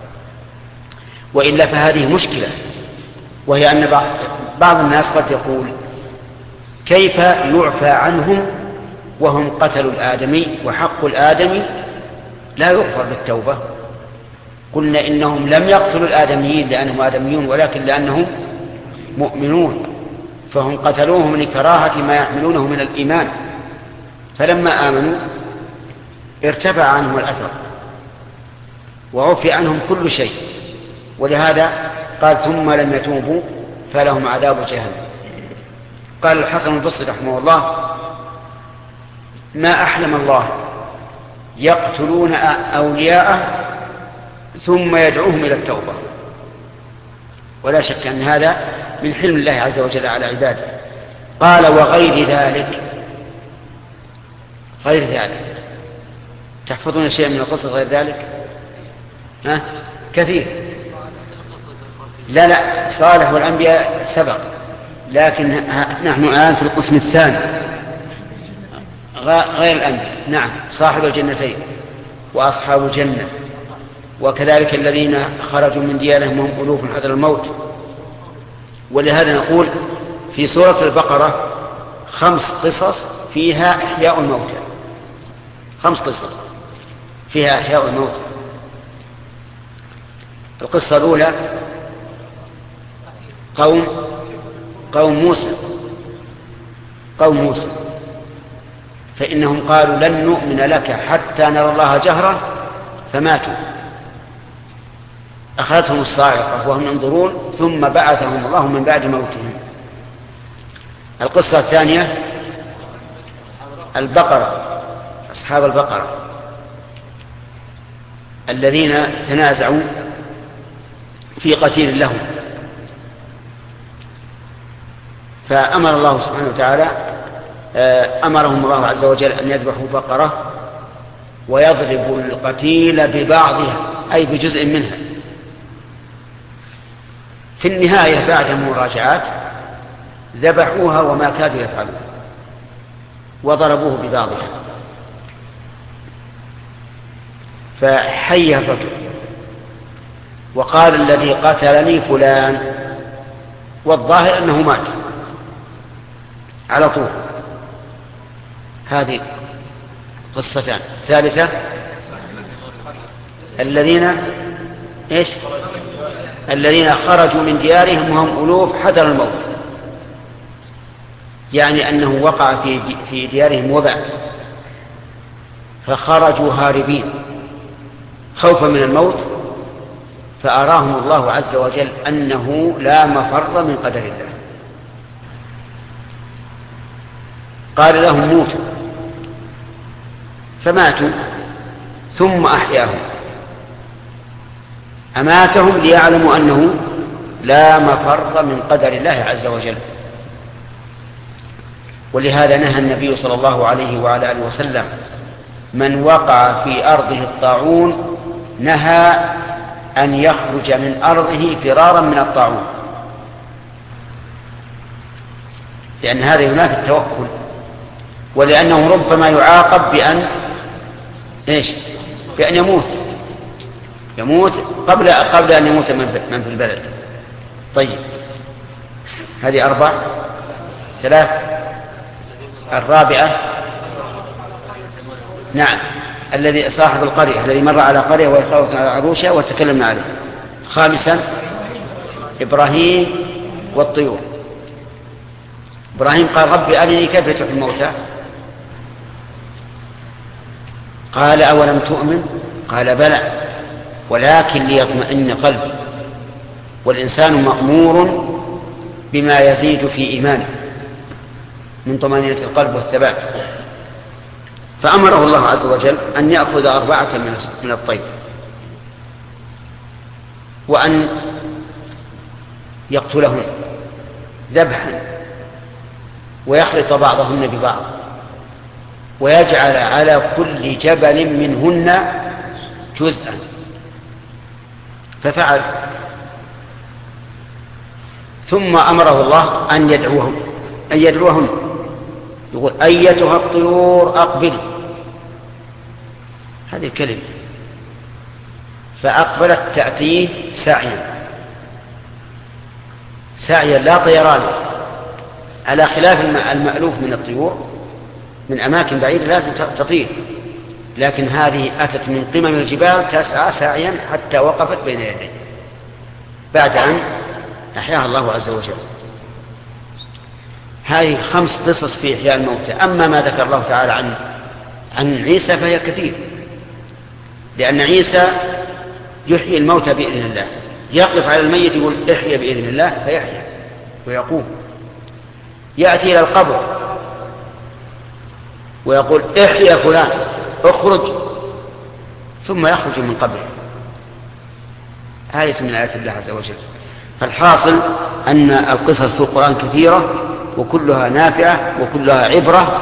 وإلا فهذه مشكلة، وهي أن بعض الناس قد يقول كيف يعفى عنهم وهم قتلوا الآدمي وحق الآدمي لا يغفر بالتوبة. قلنا إنهم لم يقتلوا الآدميين لأنهم آدميون ولكن لأنهم مؤمنون، فهم قتلوهم لكراهة ما يحملونه من الإيمان، فلما آمنوا ارتفع عنهم الأثر وعفي عنهم كل شيء. ولهذا قال ثم لم يتوبوا فلهم عذاب جهنم. قال الحسن البصري رحمه الله ما أحلم الله يقتلون أولياءه ثم يدعوهم إلى التوبة. ولا شك أن هذا من حلم الله عز وجل على عباده. قال وغير ذلك، غير ذلك تحفظون شيئا من القصة غير ذلك؟ ها؟ كثير. لا لا صالح والأنبياء سبق، لكن نحن الآن في القسم الثاني غير الأنبياء. نعم صاحب الجنتين وأصحاب الجنة، وكذلك الذين خرجوا من ديارهم وهم ألوف حذر الموت. ولهذا نقول في سورة البقرة خمس قصص فيها إحياء الموتى، خمس قصص فيها إحياء الموتى. القصة الأولى قوم قوم موسى قوم موسى فإنهم قالوا لن نؤمن لك حتى نرى الله جهرة فماتوا، أخذتهم الصاعقة وهم ينظرون ثم بعثهم الله من بعد موتهم. القصة الثانية البقرة، أصحاب البقرة الذين تنازعوا في قتيل لهم، فأمر الله سبحانه وتعالى أمرهم الله عز وجل أن يذبحوا بقرة ويضربوا القتيل ببعضها أي بجزء منها. في النهاية بعد مراجعات ذبحوها وما كادوا يفعلون وضربوه ببعضها. فحي الرجل وقال الذي قتلني فلان، والظاهر أنه مات على طول. هذه قصتان. ثالثة الذين إيش؟ الذين خرجوا من ديارهم وهم ألوف حذر الموت، يعني أنه وقع في في ديارهم وباء فخرجوا هاربين خوفا من الموت، فأراهم الله عز وجل أنه لا مفر من قدر الله. قال لهم موتوا فماتوا ثم أحياهم، أماتهم ليعلموا أنه لا مفر من قدر الله عز وجل. ولهذا نهى النبي صلى الله عليه وعلى آله وسلم من وقع في أرضه الطاعون نهى أن يخرج من أرضه فرارا من الطاعون، لأن هذا ينافي التوكل، ولأنه ربما يعاقب بأن إيش؟ بأن يموت يموت قبل قبل أن يموت من في البلد. طيب هذه أربع. ثلاث. الرابعة نعم، الذي صاحب القرية الذي مر على قرية وهي خاوية على عروشها وتكلمنا عليه. خامسا إبراهيم والطيور. إبراهيم قال ربي أرني كيف تحيي الموتى، قال أولم تؤمن، قال بلى ولكن ليطمئن قلبي. والإنسان مأمور بما يزيد في إيمانه من طمأنينة القلب والثبات، فأمره الله عز وجل أن يأخذ أربعة من الطير وأن يقتلهن ذبحا ويخلط بعضهن ببعض ويجعل على كل جبل منهن جزءا، ففعل. ثم أمره الله أن يدعوهم أن يدعوهن، يقول أيتها الطيور أقبل، هذه الكلمة، فأقبلت تأتيه سعيا سعيا لا طيران، على خلاف المألوف من الطيور من أماكن بعيدة لازم تطير، لكن هذه أتت من قمم الجبال تسعى سعيا حتى وقفت بين يديه بعد أن أحياها الله عز وجل. هذه خمس قصص في إحياء الموتى. أما ما ذكر الله تعالى عن عن عيسى فهي كثير، لأن عيسى يحيي الموتى بإذن الله، يقف على الميت يقول احيا بإذن الله فيحيا ويقوم، يأتي إلى القبر ويقول احيا فلان اخرج ثم يخرج من قبره. آية من آيات الله عز وجل. فالحاصل أن القصص في القرآن كثيرة وكلها نافعة وكلها عبرة،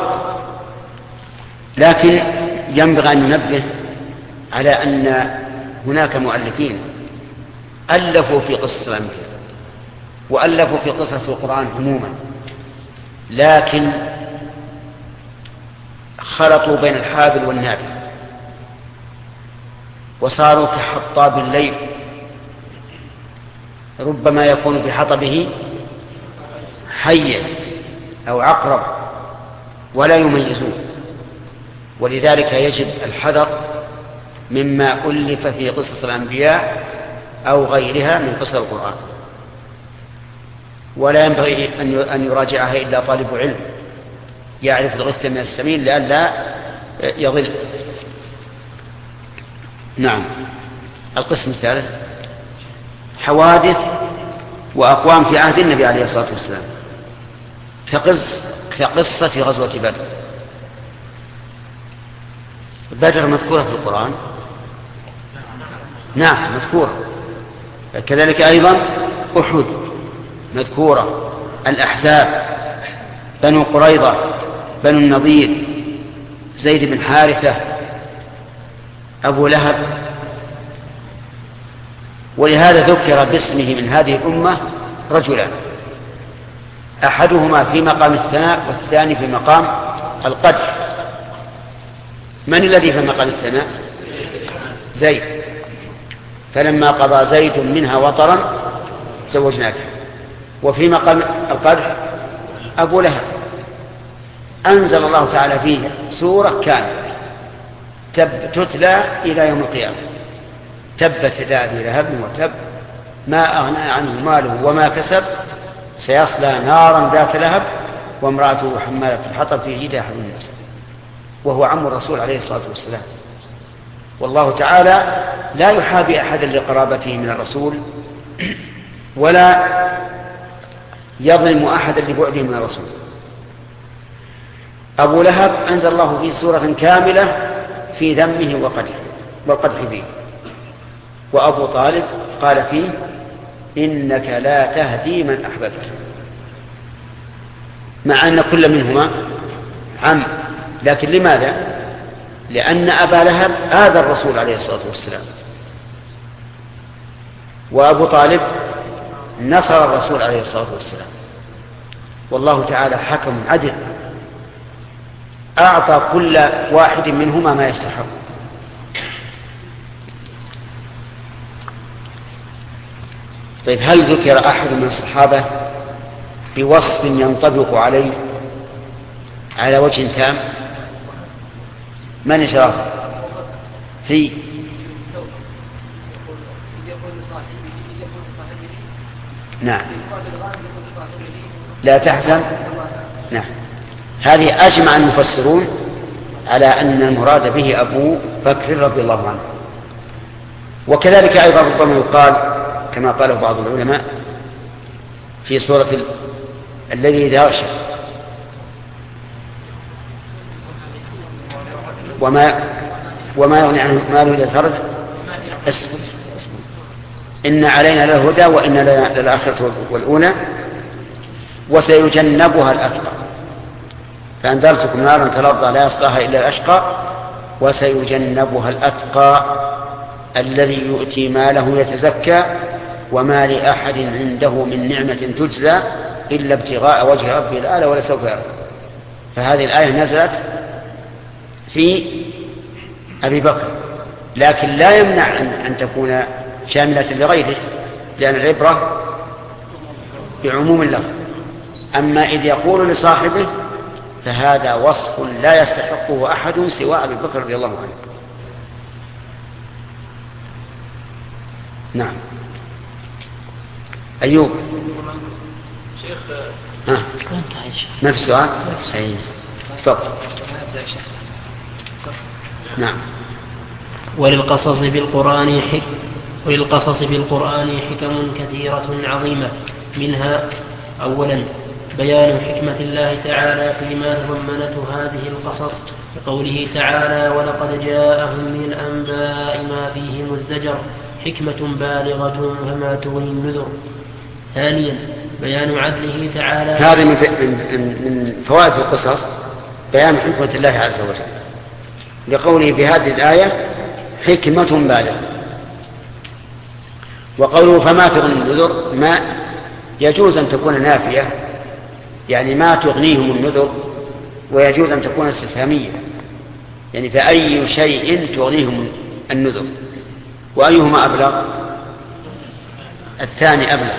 لكن ينبغي أن ننبه على أن هناك مؤلفين ألفوا في قصص الأنبياء وألفوا في قصص في القرآن عموما، لكن خلطوا بين الحابل والنابل وصاروا كحطاب الليل، ربما يكون في حطبه حيا أو عقرب ولا يميزون. ولذلك يجب الحذر مما ألف في قصص الأنبياء أو غيرها من قصص القرآن، ولا ينبغي أن يراجعها إلا طالب علم يعرف الغث من السمين لئلا يضل. نعم. القسم الثالث حوادث وأقوام في عهد النبي عليه الصلاة والسلام كقص كقصة غزوة بدر. بدر مذكورة في القرآن، نعم مذكورة، كذلك أيضا أحد مذكورة، الأحزاب، بنو قريظة، بنو النضير، زيد بن حارثة، أبو لهب. ولهذا ذكر باسمه من هذه الأمة رجلان، أحدهما في مقام الثناء والثاني في مقام القدح. من الذي في مقام الثناء؟ زيد. فلما قضى زيد منها وطرا زوجناك. وفي مقام القدح أبو لهب. أنزل الله تعالى فيه سورة كانت تتلى إلى يوم القيامة: تبت يدا أبي لهب وتب ما أغنى عنه ماله وما كسب سيصلى نارا ذات لهب وامرأته حمالة الحطب في جيدها حبل الناس، وهو عم الرسول عليه الصلاة والسلام. والله تعالى لا يحابي أحدا لقرابته من الرسول ولا يظلم أحدا لبعده من الرسول. أبو لهب أنزل الله فيه سورة كاملة في ذمه وقدحه والقدح به. وأبو طالب قال فيه: إنك لا تهدي من أحببت، مع أن كل منهما عم، لكن لماذا؟ لأن أبا لهب آذى الرسول عليه الصلاة والسلام، وأبو طالب نصر الرسول عليه الصلاة والسلام. والله تعالى حكم عدل، أعطى كل واحد منهما ما يستحق. طيب، هل ذكر أحد من الصحابة بوصف ينطبق عليه على وجه تام؟ من شرف في نعم لا تحزن. نعم هذه أجمع المفسرون على أن المراد به أبو بكر رضي الله عنه. وكذلك أيضا ربما يقال كما قاله بعض العلماء في سورة الذي إذا يغشى وما وما يغني عنه ماله إذا فرد إن علينا للهدى وإن لنا للآخرة والأولى وسيجنبها الأتقى فأنذرتكم نارا تلظى لا يصلاها إلا الأشقى وسيجنبها الأتقى الذي يؤتي ماله يتزكى وما لأحد عنده من نعمة تجزى إلا ابتغاء وجه ربه الأعلى ولسوف يرضى. فهذه الآية نزلت في أبي بكر لكن لا يمنع أن تكون شاملة لغيره لأن العبرة بعموم اللفظ. أما إذ يقول لصاحبه فهذا وصف لا يستحقه أحد سوى أبي بكر رضي الله عنه. نعم أيوب شيخ ها ما في سؤال أي تفضل. نعم وللقصص بالقرآن حك وللقصص بالقرآن حكم كثيرة عظيمة منها أولا بيان حكمة الله تعالى فيما تضمنته هذه القصص بقوله تعالى ولقد جاءهم من الأنباء ما فيه مزدجر حكمة بالغة فما تغني النذر. ثانيا بيان عدله تعالى. هذا من من فوائد القصص بيان حكمة الله عز وجل لقوله في هذه الآية حكمة بالغة. وقوله فما تغني النذر ما يجوز أن تكون نافية يعني ما تغنيهم النذر ويجوز أن تكون استفهامية يعني فأي شيء تغنيهم النذر وأيهما أبلغ؟ الثاني أبلغ.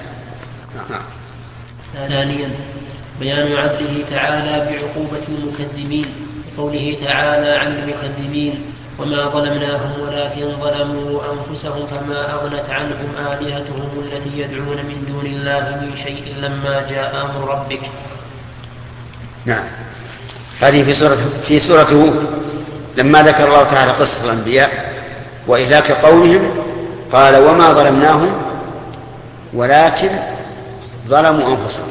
ثانيا بيان عدله تعالى بعقوبة المكذبين بقوله تعالى عن المكذبين وما ظلمناهم ولكن ظلموا أنفسهم فما أغنت عنهم آلهتهم التي يدعون من دون الله من شيء لما جاء أمر ربك. نعم هذه في سورة في سورة هود لما ذكر الله تعالى قصة الأنبياء وإهلاك قومهم قال وما ظلمناهم ولكن ظلموا أنفسهم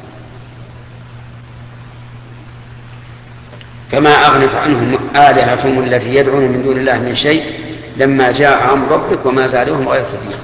فما أغنت عنهم آلهتهم التي يدعون من دون الله من شيء لما جاء أمر ربك وما زادوهم غير تتبيب.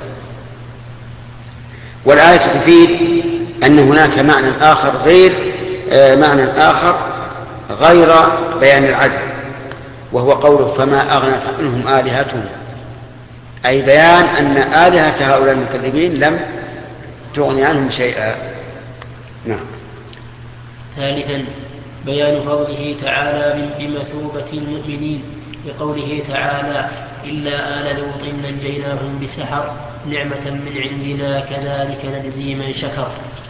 والآية تفيد أن هناك معنى آخر غير آه معنى آخر غير بيان العدل وهو قوله فما أغنت عنهم آلهتهم أي بيان أن آلهة هؤلاء المكذبين لم تغني عنهم شيئا. نعم. ثالثا بيان فضله تعالى بمثوبة المؤمنين بقوله تعالى إلا آل لوط نجيناهم بسحر نعمة من عندنا كذلك نجزي من شكر.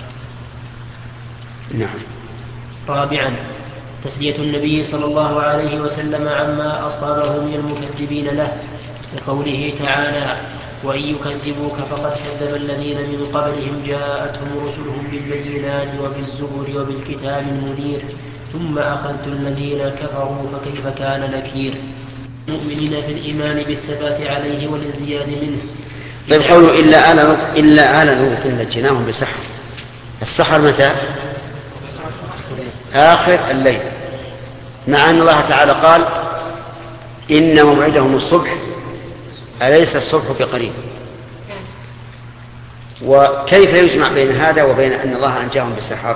نعم. رابعا تسلية النبي صلى الله عليه وسلم عما أصابه من المكذبين له بقوله تعالى وإن يكذبوك فقد كذب الذين من قبلهم جاءتهم رسلهم بالبينات وبالزبر وبالكتاب المنير ثم أخذت الذين كفروا فكيف كان نكير. المؤمنين في الإيمان بالثبات عليه والازدياد منه. طيب قولوا إلا آل لوط إلا آل لوط نجيناهم بسحر. السحر متى؟ آخر الليل مع أن الله تعالى قال إن موعدهم الصبح أليس الصبح بقريب. وكيف يجمع بين هذا وبين أن الله أنجاهم بالسحر؟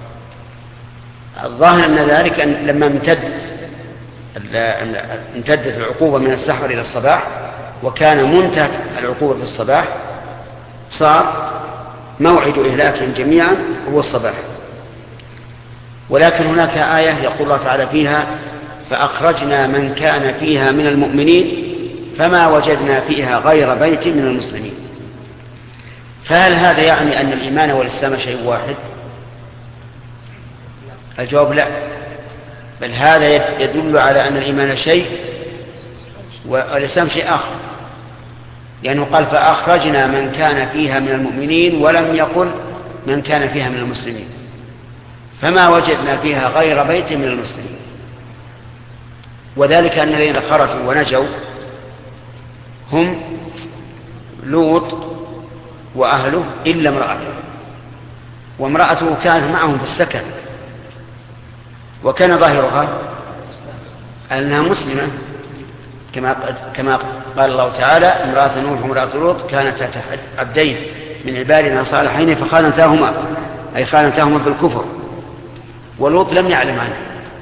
الظاهر أن ذلك أن لما امتد امتدت العقوبة من السحر إلى الصباح وكان منتهى العقوبة في الصباح صار موعد إهلاكهم جميعا هو الصباح. ولكن هناك آية يقول الله تعالى فيها فأخرجنا من كان فيها من المؤمنين فما وجدنا فيها غير بيت من المسلمين. فهل هذا يعني أن الإيمان والإسلام شيء واحد؟ الجواب لا. بل هذا يدل على أن الإيمان شيء والإسلام شيء آخر، لأنه قال فأخرجنا من كان فيها من المؤمنين ولم يقل من كان فيها من المسلمين، فما وجدنا فيها غير بيت من المسلمين. وذلك أن الذين خرجوا ونجوا هم لوط وأهله إلا امرأته، وامرأته كانت معهم في السكن، وكان ظاهرها أنها مسلمة كما كما قال الله تعالى امرأة نوح وامرأة لوط كانتا تحت عبدين من عبادنا صالحين فخانتاهما، أي خانتاهما بالكفر. ولوط لم يعلم عنها،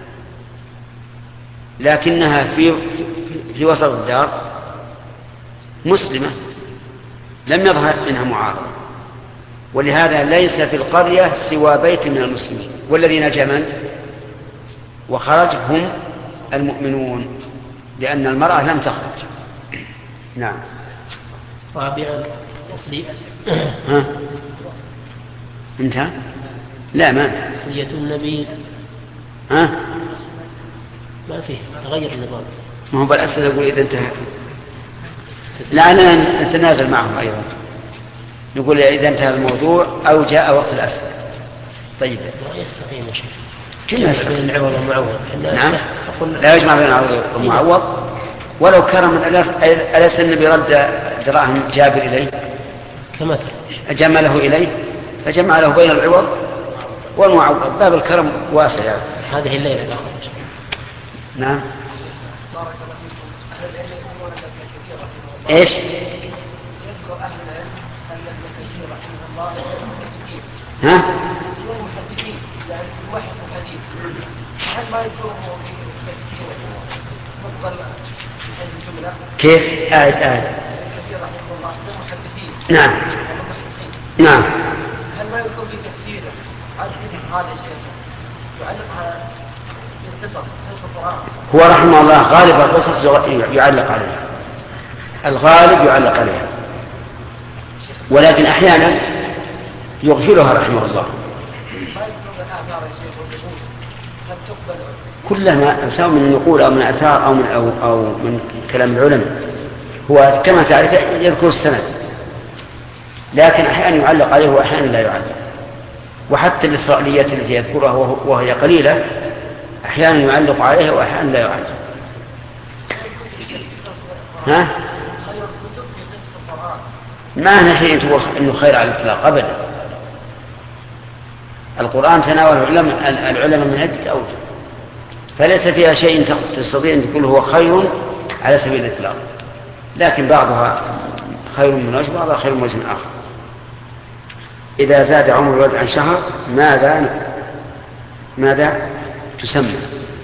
لكنها في في وسط الدار مسلمة لم يظهر منها معارضة، ولهذا ليس في القرية سوى بيت من المسلمين، والذي نجا من وخرج هم المؤمنون، لأن المرأة لم تخرج. نعم. رابعا تسلية ها انتهى؟ لا ما تسلية النبي. ها ما فيه تغير النظام. ما هو بالأسئلة يقول إذا انتهى، لعلنا نتنازل معهم أيضا، نقول إذا انتهى الموضوع أو جاء وقت الأسئلة. طيب لا يستقيم يا شيخ. كيف بين العوض والمعوض؟ نعم لا يجمع بين العوض والمعوض، ولو كرم أليس النبي رد دراهم جابر إليه كمثل جمله إليه فجمع له بين العوض والمعوض، باب الكرم واسع يعني. هذه الليلة الأخرى. نعم. ايش؟ يذكر أهل العلم أن ابن كثير رحمه الله ها؟ المحدثين يعني في وحي الحديث، هل ما يذكره في تفسير مفضل في الجملة؟ كيف؟ آية آية. كثير رحمه الله المحدثين. نعم. نعم. هل ما يذكر في تفسيره هذا الشيء يعلقها بالقصص قصص القرآن؟ هو رحمه الله غالب القصص يعلق عليها، الغالب يعلق عليها، ولكن أحيانا يغفلها رحمه الله. كلما سواء من نقول أو من أثار أو من, أو أو من كلام العلماء، هو كما تعرف يذكر السند، لكن أحيانا يعلق عليه وأحيانا لا يعلق. وحتى الإسرائيليات التي يذكرها وهي قليلة أحيانا يعلق عليها وأحيانا لا يعلق. ها؟ ما هنا شيء تقول إنه خير على الإطلاق أبدا. القرآن تناول العلماء من عدة أوجه، فليس فيها شيء تستطيع أن تقول هو خير على سبيل الإطلاق، لكن بعضها خير من وجه وبعضها خير من وجه آخر. إذا زاد عمر الولد عن شهر ماذا ماذا تسمى؟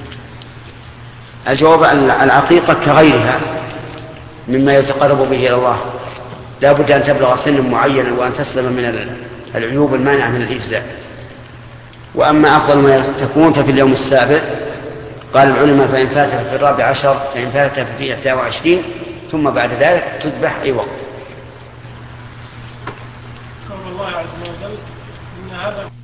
الجواب أن العقيقة كغيرها مما يتقرب به إلى الله، لا بد أن تبلغ سنا معينا وأن تسلم من العيوب المانعة من الإجزاء. وأما أفضل ما تكون ففي اليوم السابع، قال العلماء فإن فاتها في الرابع عشر فإن فاتها في إحدى وعشرين، ثم بعد ذلك تذبح أي وقت. قول الله عز وجل إن هذا